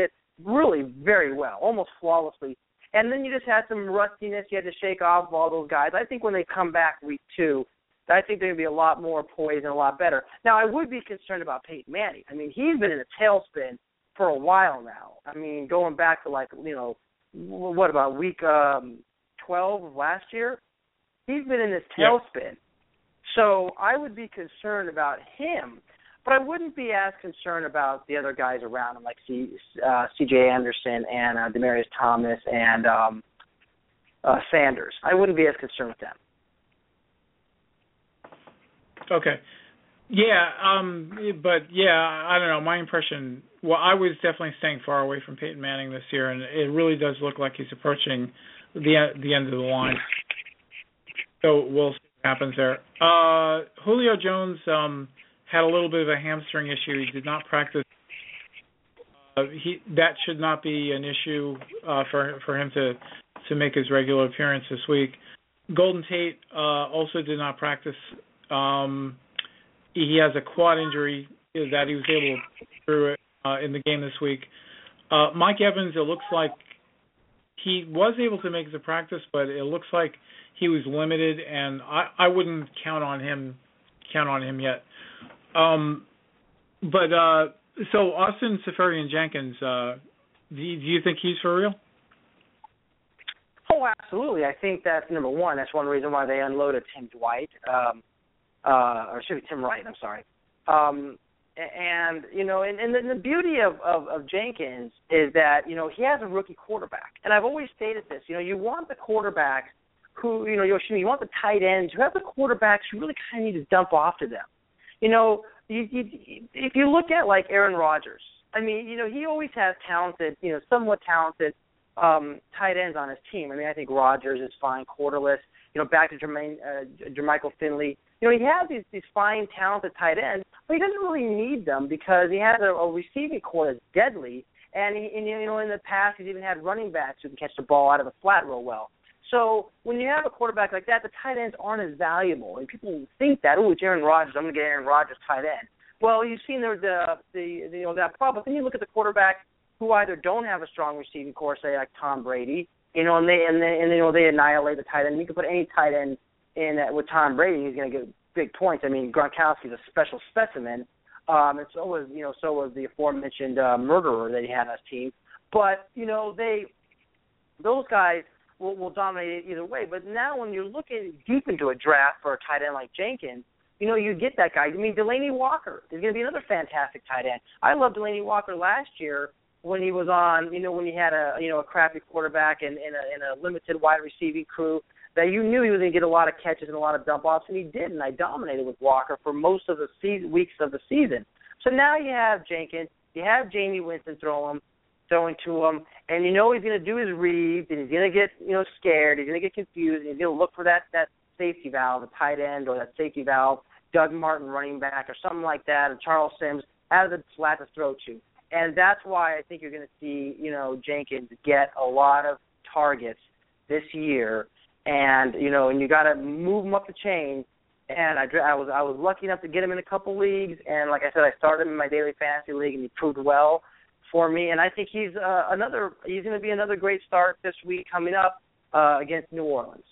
really very well, almost flawlessly. And then you just had some rustiness you had to shake off of all those guys. I think when they come back week two, I think they're going to be a lot more poised and a lot better. Now, I would be concerned about Peyton Manning. I mean, he's been in a tailspin for a while now. I mean, going back to, like, you know, what about week um, twelve of last year? He's been in this tailspin. Yep. So I would be concerned about him, but I wouldn't be as concerned about the other guys around him, like C, uh, C J Anderson and uh, Demaryius Thomas and um, uh, Sanders. I wouldn't be as concerned with them. Okay. Yeah, um, but, yeah, I don't know. My impression, well, I was definitely staying far away from Peyton Manning this year, and it really does look like he's approaching the the end of the line. So we'll see what happens there. Uh, Julio Jones um, had a little bit of a hamstring issue. He did not practice. Uh, he that should not be an issue uh, for for him to, to make his regular appearance this week. Golden Tate uh, also did not practice. Um, he has a quad injury that he was able to put through it uh, in the game this week. Uh, Mike Evans, it looks like he was able to make the practice, but it looks like he was limited, and I, I wouldn't count on him count on him yet. Um, but uh, so Austin Seferian-Jenkins, uh, do, you, do you think he's for real? Oh, absolutely. I think that's number one. That's one reason why they unloaded Tim Dwight. Um, Uh, or should be Tim Wright, I'm sorry. Um, and, you know, and, and the beauty of, of, of Jenkins is that, you know, he has a rookie quarterback. And I've always stated this, you know, you want the quarterbacks who, you know, you you want the tight ends who have the quarterbacks who really kind of need to dump off to them. You know, you, you, if you look at, like, Aaron Rodgers, I mean, you know, he always has talented, you know, somewhat talented um, tight ends on his team. I mean, I think Rodgers is fine, quarterless. You know, back to Jermaine, uh, Jermichael Finley. You know, he has these, these fine, talented tight ends, but he doesn't really need them because he has a, a receiving core that's deadly, and, he, and, you know, in the past he's even had running backs who can catch the ball out of the flat real well. So when you have a quarterback like that, the tight ends aren't as valuable, and people think that, oh, it's Aaron Rodgers, I'm going to get Aaron Rodgers tight end. Well, you've seen the, the, the, the you know, that problem, but then you look at the quarterbacks who either don't have a strong receiving core, say like Tom Brady, you know, and they and they, and you know they annihilate the tight end. You can put any tight end in uh, with Tom Brady, he's going to get big points. I mean, Gronkowski's a special specimen, um, and so was you know so was the aforementioned uh, murderer that he had on his team. But you know they those guys will, will dominate either way. But now when you're looking deep into a draft for a tight end like Jenkins, you know you get that guy. I mean, Delanie Walker is going to be another fantastic tight end. I loved Delanie Walker last year when he was on, you know, when he had a, you know, a crappy quarterback and, and, a, and a limited wide receiving crew, that you knew he was going to get a lot of catches and a lot of dump-offs, and he did, and I dominated with Walker for most of the season, weeks of the season. So now you have Jenkins, you have Jameis Winston throw him, throwing to him, and you know he's going to do his reads, and he's going to get, you know, scared, he's going to get confused, and he's going to look for that, that safety valve, the tight end or that safety valve, Doug Martin running back or something like that, or Charles Sims out of the flat to throw to. And that's why I think you're going to see, you know, Jenkins get a lot of targets this year. And, you know, and you got to move him up the chain. And I, I was I was lucky enough to get him in a couple leagues. And like I said, I started him in my daily fantasy league, and he proved well for me. And I think he's uh, another he's going to be another great start this week coming up uh, against New Orleans.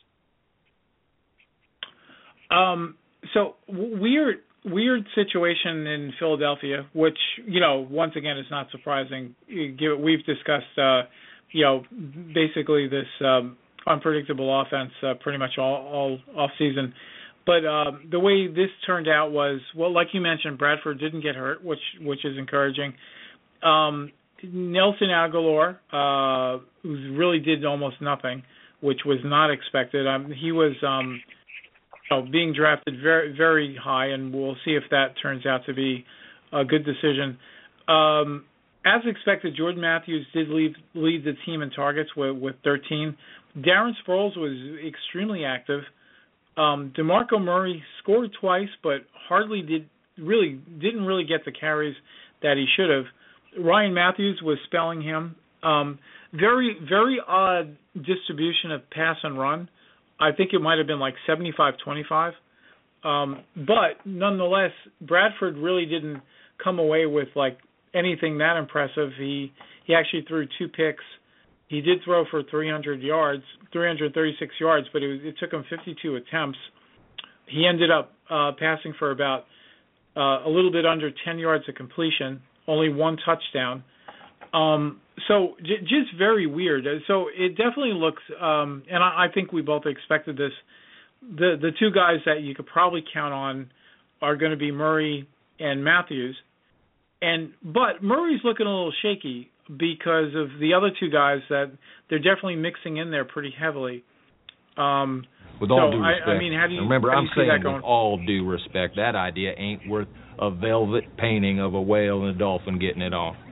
Um. So weird. Weird situation in Philadelphia, which, you know, once again, is not surprising. We've discussed, uh, you know, basically this um, unpredictable offense uh, pretty much all, all off season. But uh, the way this turned out was, well, like you mentioned, Bradford didn't get hurt, which which is encouraging. Um, Nelson Aguilar, uh, who really did almost nothing, which was not expected. Um, he was... Um, being drafted very, very high, and we'll see if that turns out to be a good decision. Um, as expected, Jordan Matthews did lead, lead the team in targets with, with thirteen. Darren Sproles was extremely active. Um, DeMarco Murray scored twice, but hardly did really didn't really get the carries that he should have. Ryan Matthews was spelling him. Um, very, very odd distribution of pass and run. I think it might have been like seventy-five twenty-five. Um, but nonetheless, Bradford really didn't come away with like anything that impressive. He he he actually threw two picks. He did throw for three hundred yards, three hundred thirty-six yards, but it, was, it took him fifty-two attempts. He ended up uh, passing for about uh, a little bit under ten yards of completion, only one touchdown. Um, so j- just very weird. So it definitely looks, um, and I, I think we both expected this. The the two guys that you could probably count on are going to be Murray and Matthews, and but Murray's looking a little shaky because of the other two guys that they're definitely mixing in there pretty heavily. Um, with all so due respect, I, I mean, how do you, remember, how I'm do you see saying that with going? all due respect, that idea ain't worth a velvet painting of a whale and a dolphin getting it off.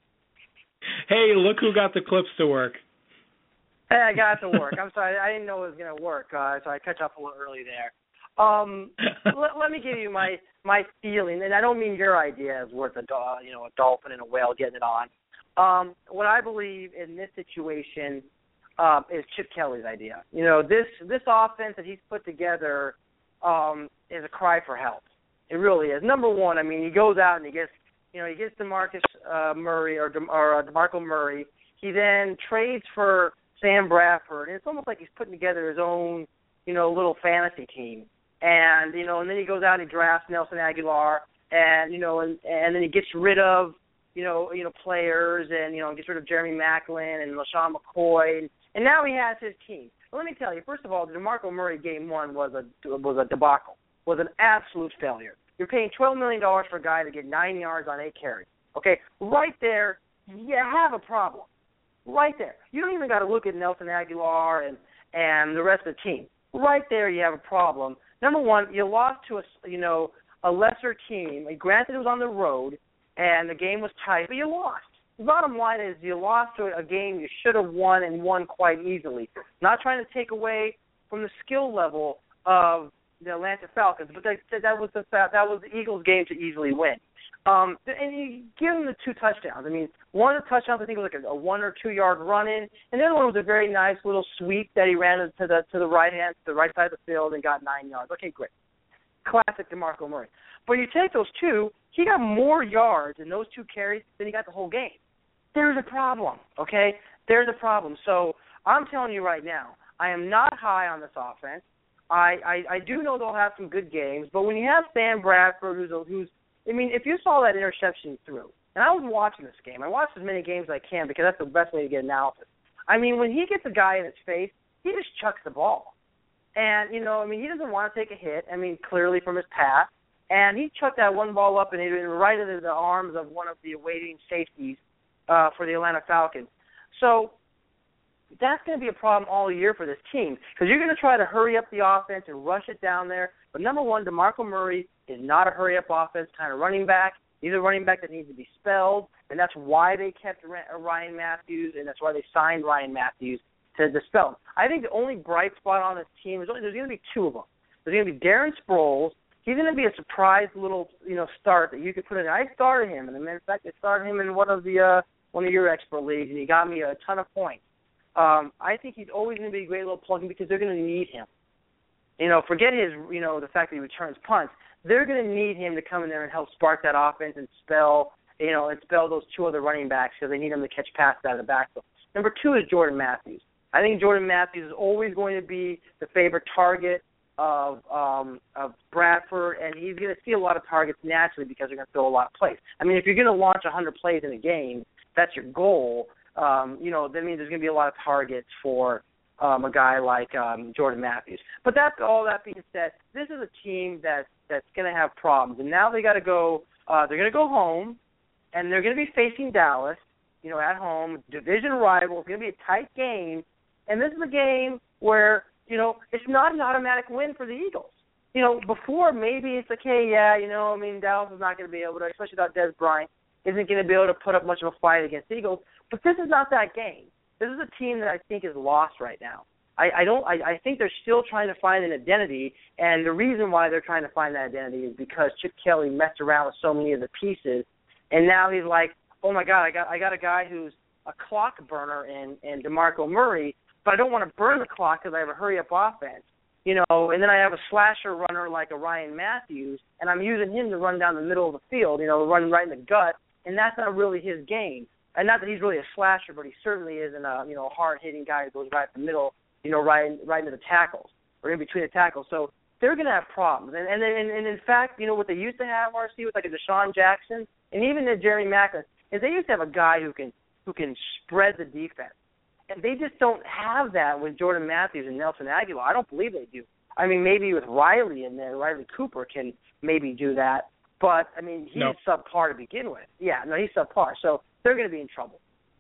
Hey, look who got the clips to work. Hey, I got it to work. I'm sorry, I didn't know it was going to work, uh, so I cut off a little early there. Um, let, let me give you my my feeling, and I don't mean your idea is worth a do- you know a dolphin and a whale getting it on. Um, what I believe in this situation uh, is Chip Kelly's idea. You know, this this offense that he's put together um, is a cry for help. It really is. Number one, I mean, he goes out and he gets you know he gets DeMarcus uh, Murray or, De- or uh, DeMarco Murray. He then trades for Sam Bradford, and it's almost like he's putting together his own you know little fantasy team. And, you know, and then he goes out and he drafts Nelson Aguilar, and, you know, and, and then he gets rid of, you know, you know, players, and, you know, gets rid of Jeremy Maclin and LaShawn McCoy, and, and now he has his team. Well, let me tell you, first of all, the DeMarco Murray game one was a was a debacle, was an absolute failure. You're paying twelve million dollars for a guy to get nine yards on eight carries. Okay, right there, you have a problem. Right there. You don't even got to look at Nelson Aguilar and, and the rest of the team. Right there, you have a problem. Number one, you lost to a you know a lesser team. Granted, it was on the road, and the game was tight, but you lost. The bottom line is you lost to a game you should have won and won quite easily. Not trying to take away from the skill level of the Atlanta Falcons, but that, that was the that was the Eagles' game to easily win. Um, and you give them the two touchdowns. I mean, one of the touchdowns I think was like a, a one or two yard run in, and the other one was a very nice little sweep that he ran to the to the right hand, to the right side of the field, and got nine yards. Okay, great, classic DeMarco Murray. But you take those two, he got more yards in those two carries than he got the whole game. There's a problem. Okay, there's a problem. So I'm telling you right now, I am not high on this offense. I I, I do know they'll have some good games, but when you have Sam Bradford, who's a, who's I mean, if you saw that interception through, and I was watching this game, I watched as many games as I can because that's the best way to get analysis. I mean, when he gets a guy in his face, he just chucks the ball. And, you know, I mean, he doesn't want to take a hit, I mean, clearly from his pass. And he chucked that one ball up and it went right into the arms of one of the awaiting safeties uh, for the Atlanta Falcons. So that's going to be a problem all year for this team because you're going to try to hurry up the offense and rush it down there. But number one, DeMarco Murray is not a hurry-up offense kind of running back. He's a running back that needs to be spelled, and that's why they kept Ryan Matthews, and that's why they signed Ryan Matthews to, to spell him. I think the only bright spot on this team is only, there's going to be two of them. There's going to be Darren Sproles. He's going to be a surprise little, you know, start that you could put in. I started him, and in fact, I started him in one of the uh, one of your expert leagues, and he got me a ton of points. Um, I think he's always going to be a great little plug-in because they're going to need him. You know, forget his, you know, the fact that he returns punts. They're going to need him to come in there and help spark that offense and spell, you know, and spell those two other running backs because they need him to catch passes out of the backfield. Number two is Jordan Matthews. I think Jordan Matthews is always going to be the favorite target of um, of Bradford, and he's going to see a lot of targets naturally because they're going to throw a lot of plays. I mean, if you're going to launch one hundred plays in a game, that's your goal. Um, you know, that means there's going to be a lot of targets for um, a guy like um, Jordan Matthews. But that's all that being said, this is a team that's that's going to have problems, and now they got to go. Uh, they're going to go home, and they're going to be facing Dallas. You know, at home, division rival. It's going to be a tight game, and this is a game where you know it's not an automatic win for the Eagles. You know, before maybe it's like, hey, yeah, you know, I mean, Dallas is not going to be able to, especially without Dez Bryant, isn't going to be able to put up much of a fight against the Eagles. But this is not that game. This is a team that I think is lost right now. I, I don't. I, I think they're still trying to find an identity, and the reason why they're trying to find that identity is because Chip Kelly messed around with so many of the pieces, and now he's like, oh my God, I got I got a guy who's a clock burner in, in DeMarco Murray, but I don't want to burn the clock because I have a hurry-up offense, you know, and then I have a slasher runner like a Ryan Matthews, and I'm using him to run down the middle of the field, you know, run right in the gut, and that's not really his game. and not that he's really a slasher, but he certainly isn't a, you know, hard-hitting guy who goes right in the middle, you know, right, in, right into the tackles or in between the tackles. So they're going to have problems. And, and, and, and, in fact, you know, what they used to have, R C, with like a Deshaun Jackson and even the Jeremy Maclin, is they used to have a guy who can who can spread the defense. And they just don't have that with Jordan Matthews and Nelson Aguilar. I don't believe they do. I mean, maybe with Riley in there, Riley Cooper can maybe do that. But, I mean, he's no. subpar to begin with. Yeah, no, he's subpar. So they're going to be in trouble.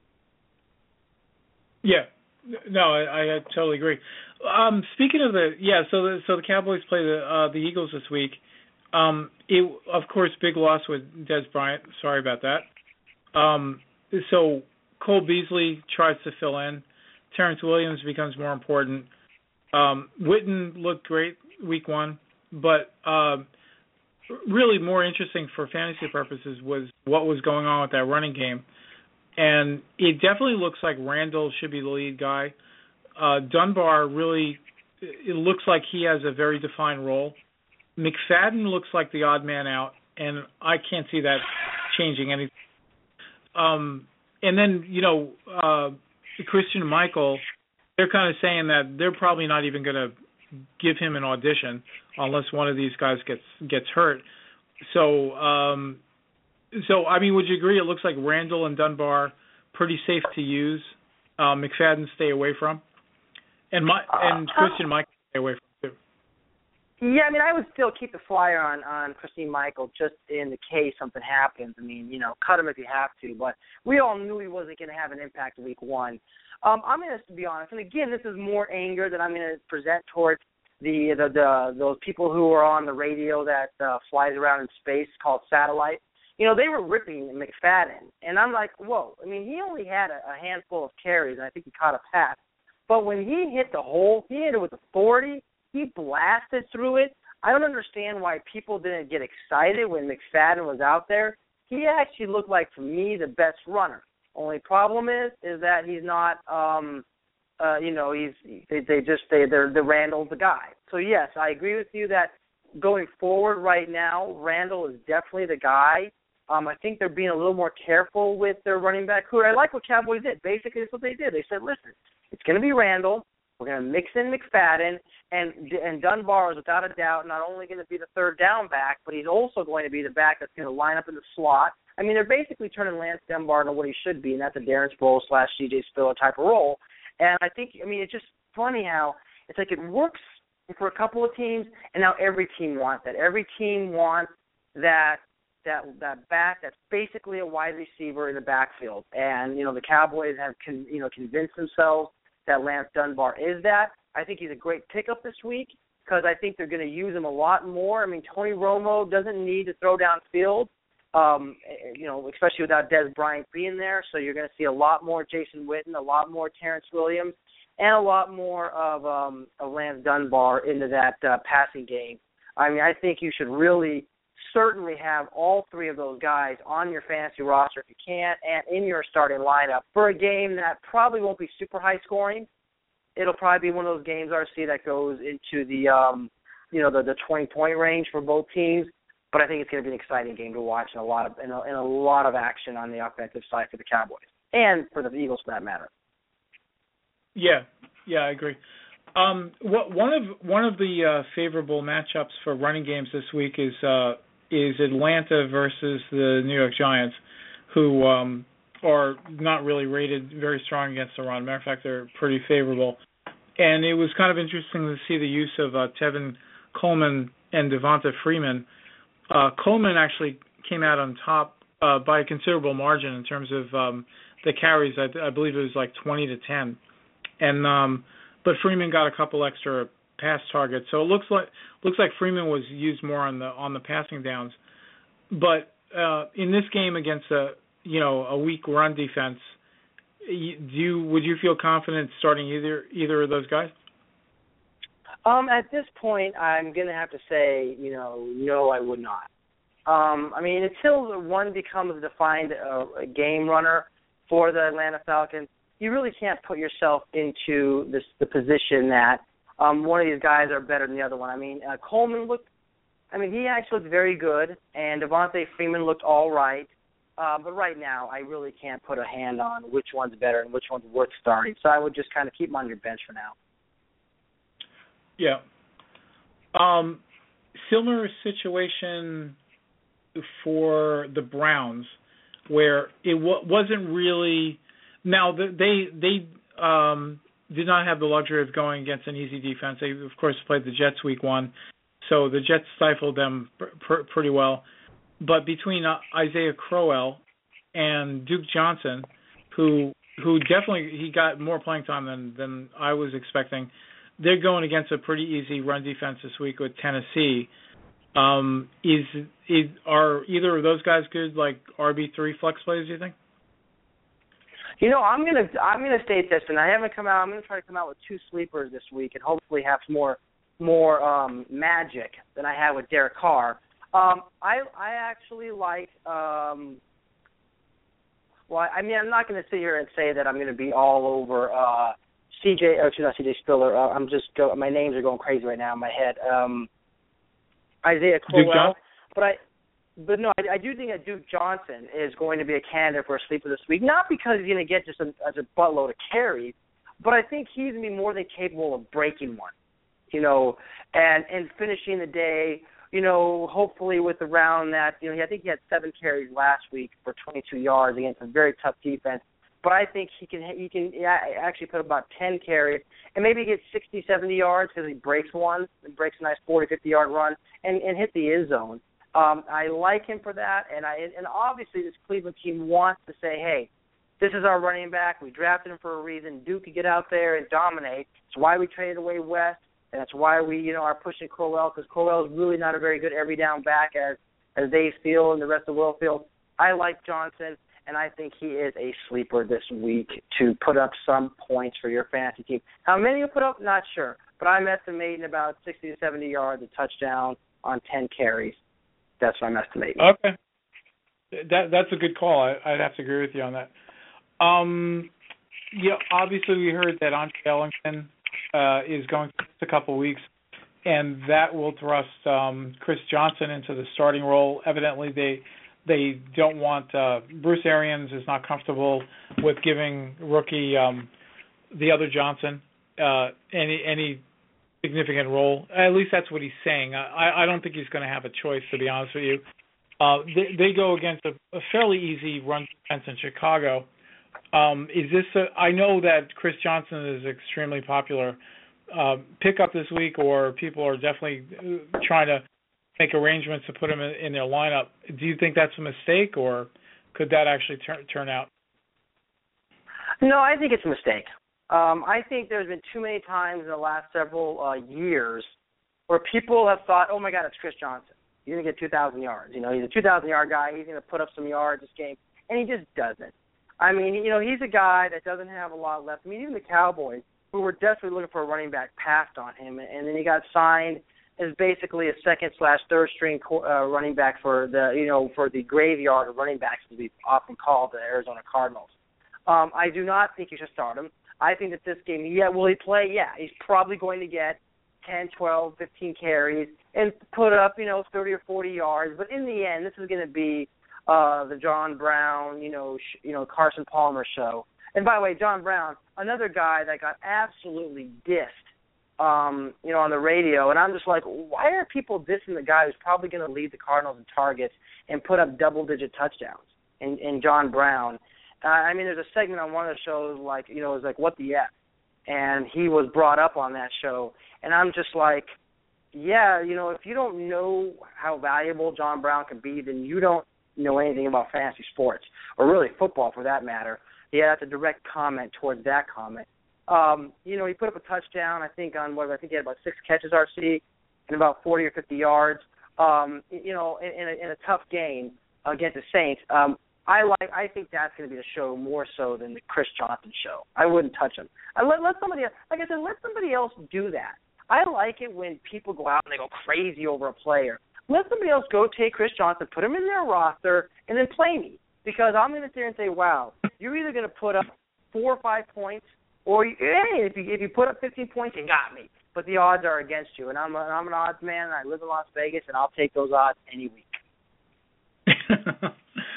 Yeah. No, I, I totally agree. Um, speaking of the, yeah, so the, so the Cowboys play the uh, the Eagles this week. Um, it, of course, big loss with Dez Bryant. Sorry about that. Um, so Cole Beasley tries to fill in. Terrence Williams becomes more important. Um, Witten looked great week one, but uh, really more interesting for fantasy purposes was what was going on with that running game. And it definitely looks like Randall should be the lead guy. Uh, Dunbar really, it looks like he has a very defined role. McFadden looks like the odd man out, and I can't see that changing anything. Um, and then, you know, uh, Christian Michael, they're kind of saying that they're probably not even going to give him an audition unless one of these guys gets gets hurt. So, um, so I mean, would you agree? It looks like Randall and Dunbar pretty safe to use. Uh, McFadden stay away from, and my and Christian Michael stay away from too. Yeah, I mean, I would still keep the flyer on on Christine Michael just in the case something happens. I mean, you know, cut him if you have to. But we all knew he wasn't going to have an impact week one. Um, I'm going to be honest, and again, this is more anger that I'm going to present towards the, the the those people who are on the radio that uh, flies around in space called satellite. You know, they were ripping McFadden, and I'm like, whoa. I mean, he only had a, a handful of carries, and I think he caught a pass. But when he hit the hole, he hit it with authority. He blasted through it. I don't understand why people didn't get excited when McFadden was out there. He actually looked like, for me, the best runner. Only problem is, is that he's not, um, uh, you know, he's they, they just they they're the Randall's the guy. So yes, I agree with you that going forward right now, Randall is definitely the guy. Um, I think they're being a little more careful with their running back crew. I like what Cowboys did. Basically, that's what they did. They said, listen, it's going to be Randall. We're going to mix in McFadden, and and Dunbar is without a doubt not only going to be the third down back, but he's also going to be the back that's going to line up in the slot. I mean, they're basically turning Lance Dunbar into what he should be, and that's a Darren Sproles slash C J Spiller type of role. And I think, I mean, it's just funny how it's like it works for a couple of teams, and now every team wants that. Every team wants that that that back that's basically a wide receiver in the backfield. And, you know, the Cowboys have, con, you know, convinced themselves that Lance Dunbar is that. I think he's a great pickup this week because I think they're going to use him a lot more. I mean, Tony Romo doesn't need to throw downfield. Um, you know, especially without Dez Bryant being there. So you're going to see a lot more Jason Witten, a lot more Terrence Williams, and a lot more of, um, of Lance Dunbar into that uh, passing game. I mean, I think you should really certainly have all three of those guys on your fantasy roster if you can and in your starting lineup for a game that probably won't be super high scoring. It'll probably be one of those games, R C, that goes into the, um, you know, the, the twenty-point range for both teams. But I think it's going to be an exciting game to watch and a lot of and a, and a lot of action on the offensive side for the Cowboys and for the Eagles for that matter. Yeah, yeah, I agree. Um, what, one of one of the uh, favorable matchups for running games this week is uh, is Atlanta versus the New York Giants, who um, are not really rated very strong against the run. Matter of fact, they're pretty favorable. And it was kind of interesting to see the use of uh, Tevin Coleman and Devonta Freeman. Uh, Coleman actually came out on top uh, by a considerable margin in terms of um, the carries. I, I believe it was like twenty to ten, and um, but Freeman got a couple extra pass targets. So it looks like looks like Freeman was used more on the on the passing downs. But uh, in this game against a you know a weak run defense, do you would you feel confident starting either either of those guys? Um, at this point, I'm going to have to say, you know, no, I would not. Um, I mean, until one becomes a defined uh, a game runner for the Atlanta Falcons, you really can't put yourself into this, the position that um, one of these guys are better than the other one. I mean, uh, Coleman looked, I mean, he actually looked very good, and Devonta Freeman looked all right. Uh, but right now, I really can't put a hand on which one's better and which one's worth starting. So I would just kind of keep them on your bench for now. Yeah. Um, similar situation for the Browns, where it w- wasn't really. Now the, they they um, did not have the luxury of going against an easy defense. They of course played the Jets week one, so the Jets stifled them pr- pr- pretty well. But between uh, Isaiah Crowell and Duke Johnson, who who definitely he got more playing time than than I was expecting. They're going against a pretty easy run defense this week with Tennessee. Um, is, is are either of those guys good, like R B three flex plays? Do you think? You know, I'm gonna I'm gonna state this, and I haven't come out. I'm gonna try to come out with two sleepers this week, and hopefully have more more um, magic than I had with Derek Carr. Um, I I actually like. Um, well, I mean, I'm not going to sit here and say that I'm going to be all over. Uh, C J, or not C J Spiller. Uh, I'm just go, my names are going crazy right now in my head. Um, Isaiah Crowell, but I, but no, I, I do think that Duke Johnson is going to be a candidate for a sleeper this week. Not because he's going to get just a, as a buttload of carries, but I think he's going to be more than capable of breaking one, you know, and and finishing the day, you know, hopefully with around that. You know, I think he had seven carries last week for twenty-two yards against a very tough defense. But I think he can he can actually put about ten carries and maybe get sixty, seventy yards because he breaks one, and breaks a nice forty, fifty-yard run, and, and hit the end zone. Um, I like him for that, and I and obviously this Cleveland team wants to say, hey, this is our running back. We drafted him for a reason. Duke could get out there and dominate. It's why we traded away West, and that's why we you know are pushing Crowell, because Crowell is really not a very good every down back as as they feel and the rest of the world feels. I like Johnson. And I think he is a sleeper this week to put up some points for your fantasy team. How many he'll put up, not sure. But I'm estimating about sixty to seventy yards, a touchdown on ten carries. That's what I'm estimating. Okay. That That's a good call. I, I'd have to agree with you on that. Um, yeah, obviously we heard that Andre Ellington uh, is going to miss a couple of weeks, and that will thrust um, Chris Johnson into the starting role. Evidently they... They don't want uh, Bruce Arians is not comfortable with giving rookie um, the other Johnson uh, any any significant role. At least that's what he's saying. I, I don't think he's going to have a choice, to be honest with you. Uh, they, they go against a, a fairly easy run defense in Chicago. Um, is this? A, I know that Chris Johnson is extremely popular. Uh, pick up this week, or people are definitely trying to make arrangements to put him in, in their lineup. Do you think that's a mistake, or could that actually turn turn out? No, I think it's a mistake. Um, I think there's been too many times in the last several uh, years where people have thought, oh, my God, it's Chris Johnson. He's going to get two thousand yards. You know, he's a two thousand yard guy. He's going to put up some yards this game. And he just doesn't. I mean, you know, he's a guy that doesn't have a lot left. I mean, even the Cowboys, who were desperately looking for a running back, passed on him. And then he got signed as basically a second slash third string uh, running back for the, you know, for the graveyard of running backs, as we often call the Arizona Cardinals. Um, I do not think you should start him. I think that this game, yeah, will he play? Yeah, he's probably going to get ten, twelve, fifteen carries and put up, you know, thirty or forty yards. But in the end, this is going to be uh, the John Brown, you know, sh- you know, Carson Palmer show. And by the way, John Brown, another guy that got absolutely dissed, um, you know, on the radio. And I'm just like, why are people dissing the guy who's probably going to lead the Cardinals in targets and put up double-digit touchdowns in, in John Brown? Uh, I mean, there's a segment on one of the shows, like, you know, it was like, what the F? And he was brought up on that show. And I'm just like, yeah, you know, if you don't know how valuable John Brown can be, then you don't know anything about fantasy sports, or really football for that matter. Yeah, that's a direct comment towards that comment. Um, you know, he put up a touchdown, I think, on what I think he had about six catches, R C, and about forty or fifty yards. Um, you know, in, in, a, in a tough game against the Saints. Um, I like. I think that's going to be the show more so than the Chris Johnson show. I wouldn't touch him. I let let somebody, like I said, let somebody else do that. I like it when people go out and they go crazy over a player. Let somebody else go take Chris Johnson, put him in their roster, and then play me. Because I'm going to sit there and say, wow, you're either going to put up four or five points, or you, hey, if you if you put up fifteen points, you got me. But the odds are against you, and I'm a, I'm an odds man, and I live in Las Vegas, and I'll take those odds any week.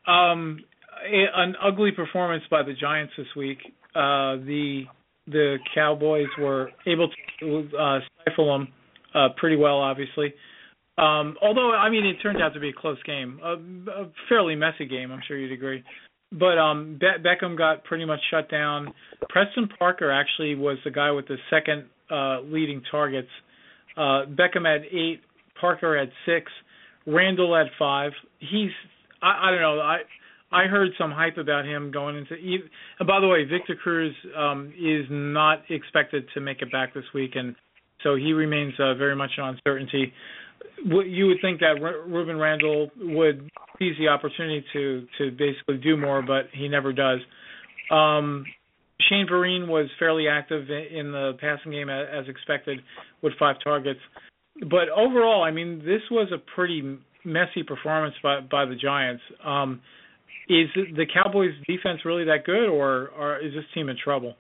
Um, a, an ugly performance by the Giants this week. Uh, the the Cowboys were able to uh, stifle them uh, pretty well, obviously. Um, although, I mean, it turned out to be a close game, a, a fairly messy game, I'm sure you'd agree. But um, Be- Beckham got pretty much shut down. Preston Parker actually was the guy with the second uh, leading targets. Uh, Beckham had eight, Parker had six, Randall had five. He's, I, I don't know, I I heard some hype about him going into. And by the way, Victor Cruz um, is not expected to make it back this week, and so he remains uh, very much an uncertainty. You would think that Ruben Randall would seize the opportunity to, to basically do more, but he never does. Um, Shane Vereen was fairly active in the passing game as expected with five targets. But overall, I mean, this was a pretty messy performance by, by the Giants. Um, is the Cowboys' defense really that good, or, or is this team in trouble?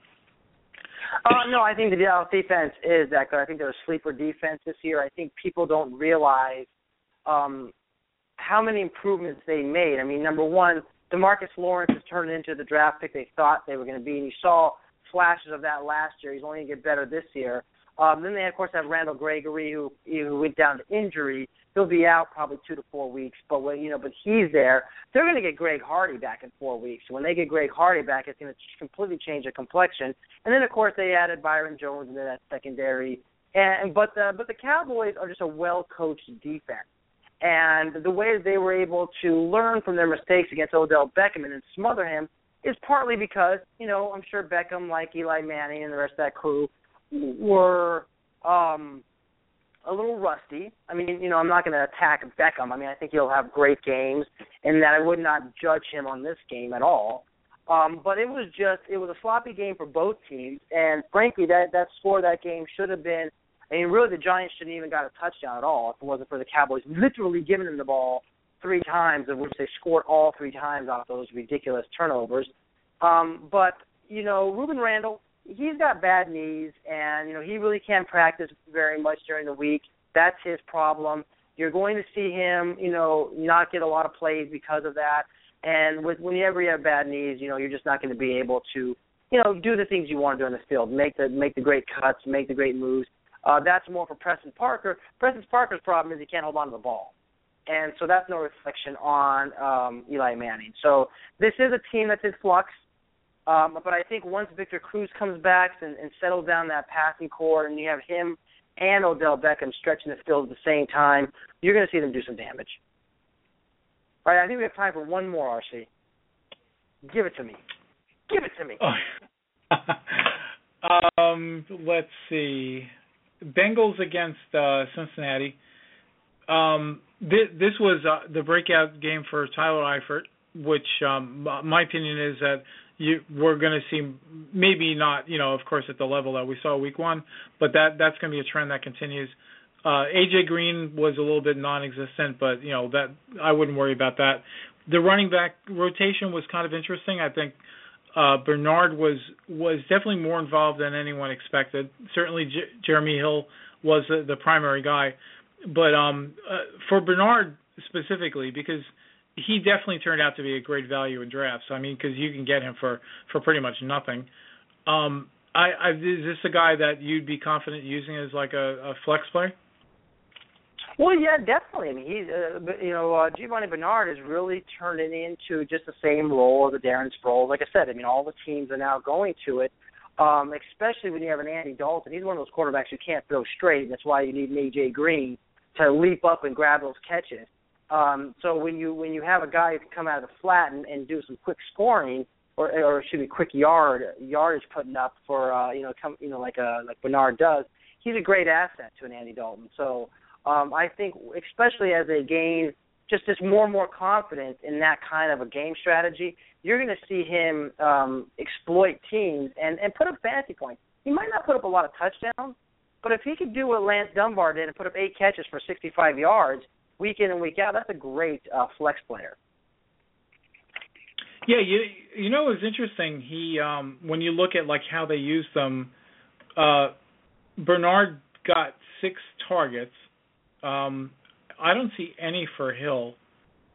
Uh, no, I think the Dallas defense is that good. I think they're a sleeper defense this year. I think people don't realize um, how many improvements they made. I mean, number one, DeMarcus Lawrence has turned into the draft pick they thought they were going to be, and you saw flashes of that last year. He's only going to get better this year. Um, then they, of course, have Randall Gregory, who, who went down to injury. He'll be out probably two to four weeks, but when, you know, but he's there. They're going to get Greg Hardy back in four weeks. When they get Greg Hardy back, it's going to completely change the complexion. And then, of course, they added Byron Jones into that secondary. And but the but the Cowboys are just a well-coached defense, and the way they were able to learn from their mistakes against Odell Beckham and then smother him is partly because, you know, I'm sure Beckham, like Eli Manning and the rest of that crew, were um, a little rusty. I mean, you know, I'm not going to attack Beckham. I mean, I think he'll have great games, and that I would not judge him on this game at all. Um, but it was just, it was a sloppy game for both teams, and frankly, that, that score of that game should have been, I mean, really the Giants shouldn't even got a touchdown at all if it wasn't for the Cowboys literally giving them the ball three times, of which they scored all three times off those ridiculous turnovers. Um, but, you know, Ruben Randall, he's got bad knees, and, you know, he really can't practice very much during the week. That's his problem. You're going to see him, you know, not get a lot of plays because of that. And with whenever you have bad knees, you know, you're just not going to be able to, you know, do the things you want to do on the field, make the make the great cuts, make the great moves. Uh, that's more for Preston Parker. Preston Parker's problem is he can't hold on to the ball. And so that's no reflection on um, Eli Manning. So this is a team that's in flux. Um, but I think once Victor Cruz comes back and, and settles down that passing core, and you have him and Odell Beckham stretching the field at the same time, you're going to see them do some damage. All right, I think we have time for one more, R C. Give it to me. Give it to me. Oh. um, let's see. Bengals against uh, Cincinnati. Um, th- this was uh, the breakout game for Tyler Eifert, which um, my opinion is that you, we're going to see maybe not, you know, of course, at the level that we saw week one, but that that's going to be a trend that continues. Uh, A J Green was a little bit non-existent, but, you know, that I wouldn't worry about that. The running back rotation was kind of interesting. I think uh, Bernard was was definitely more involved than anyone expected. Certainly J- Jeremy Hill was the, the primary guy. But um, uh, for Bernard specifically, because he definitely turned out to be a great value in drafts. I mean, because you can get him for, for pretty much nothing. Um, I, I, is this a guy that you'd be confident using as like a, a flex play? Well, yeah, definitely. I mean, he's, uh, you know, uh, Giovanni Bernard has really turned it into just the same role as a Darren Sproles. Like I said, I mean, all the teams are now going to it, um, especially when you have an Andy Dalton. He's one of those quarterbacks who can't throw straight, and that's why you need an A J Green to leap up and grab those catches. Um, so when you when you have a guy who can come out of the flat and, and do some quick scoring, or or should be quick yard yardage putting up for uh, you know come you know like a like Bernard does, he's a great asset to an Andy Dalton. So. Um, I think, especially as they gain just just more and more confidence in that kind of a game strategy, you're going to see him um, exploit teams and, and put up fantasy points. He might not put up a lot of touchdowns, but if he could do what Lance Dunbar did and put up eight catches for sixty-five yards week in and week out, that's a great uh, flex player. Yeah, you you know it's interesting. He um, when you look at like how they use them, uh, Bernard got six targets. Um, I don't see any for Hill.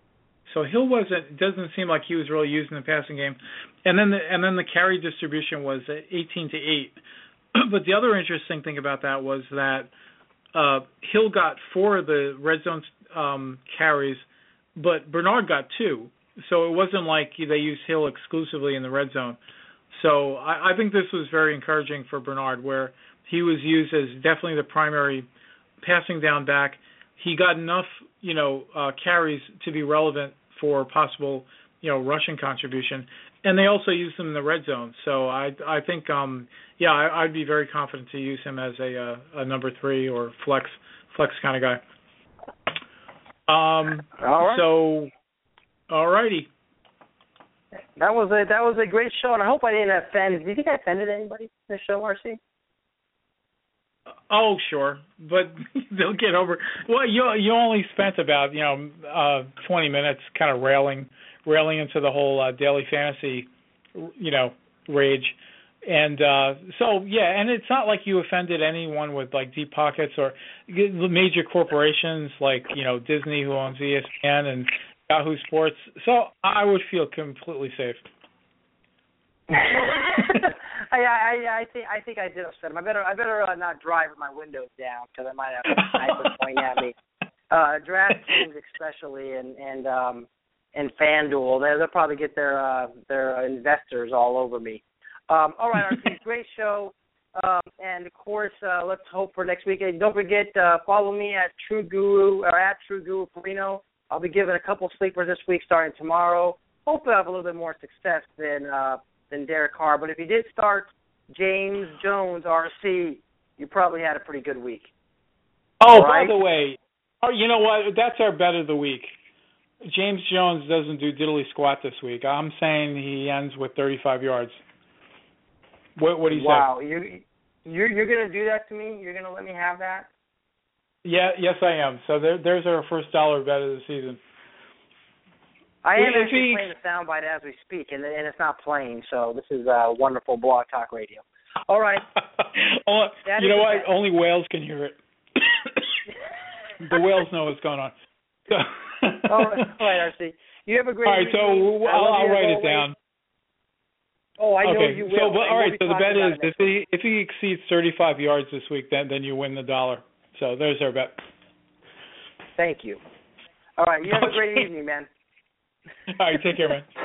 So Hill wasn't. It doesn't seem like he was really used in the passing game. And then the, and then the carry distribution was eighteen to eight. But the other interesting thing about that was that uh, Hill got four of the red zone um, carries, but Bernard got two. So it wasn't like they used Hill exclusively in the red zone. So I, I think this was very encouraging for Bernard, where he was used as definitely the primary passing down back. He got enough, you know, uh, carries to be relevant for possible, you know, rushing contribution, and they also used him in the red zone. So I, I think, um, yeah, I, I'd be very confident to use him as a, a, a number three or flex, flex kind of guy. Um, all right. So, all righty. That was a that was a great show, and I hope I didn't offend. Do you think I offended anybody in the show, R C? Oh, sure, but they'll get over. Well, you you only spent about you know uh, twenty minutes kind of railing railing into the whole uh, daily fantasy, you know, rage, and uh, so yeah, and it's not like you offended anyone with like deep pockets or major corporations like you know Disney, who owns E S P N, and Yahoo Sports. So I would feel completely safe. I, I I think I think I did upset him. I better I better uh, not drive with my windows down because I might have a sniper pointing at me. Uh, DraftKings especially and and um and FanDuel, they, they'll probably get their uh, their investors all over me. Um, all right, R C, great show. Um, and of course, uh, let's hope for next week. And don't forget, uh, follow me at True Guru or at True Guru Perino. I'll be giving a couple sleepers this week starting tomorrow. Hopefully, I have a little bit more success than. Uh, than Derek Carr, but if you did start James Jones, R C, you probably had a pretty good week. Oh, right? By the way, oh, you know what? That's our bet of the week. James Jones doesn't do diddly squat this week. I'm saying he ends with thirty-five yards. What, what do you wow. say? Wow, you, you're, you're going to do that to me? You're going to let me have that? Yeah, yes, I am. So there, there's our first dollar bet of the season. I am if actually he, playing the soundbite as we speak, and, and it's not playing, so this is uh, wonderful Blog Talk Radio. All right. oh, you know what? Bet. Only whales can hear it. The whales know what's going on. So all right, all right, R C. You have a great All right, evening. so I'll, I'll write it down. Oh, I know okay. you will. So, but, all right, so the bet is if he, if he exceeds thirty-five yards this week, then, then you win the dollar. So there's our bet. Thank you. All right, you have okay. a great evening, man. All right, take care, man.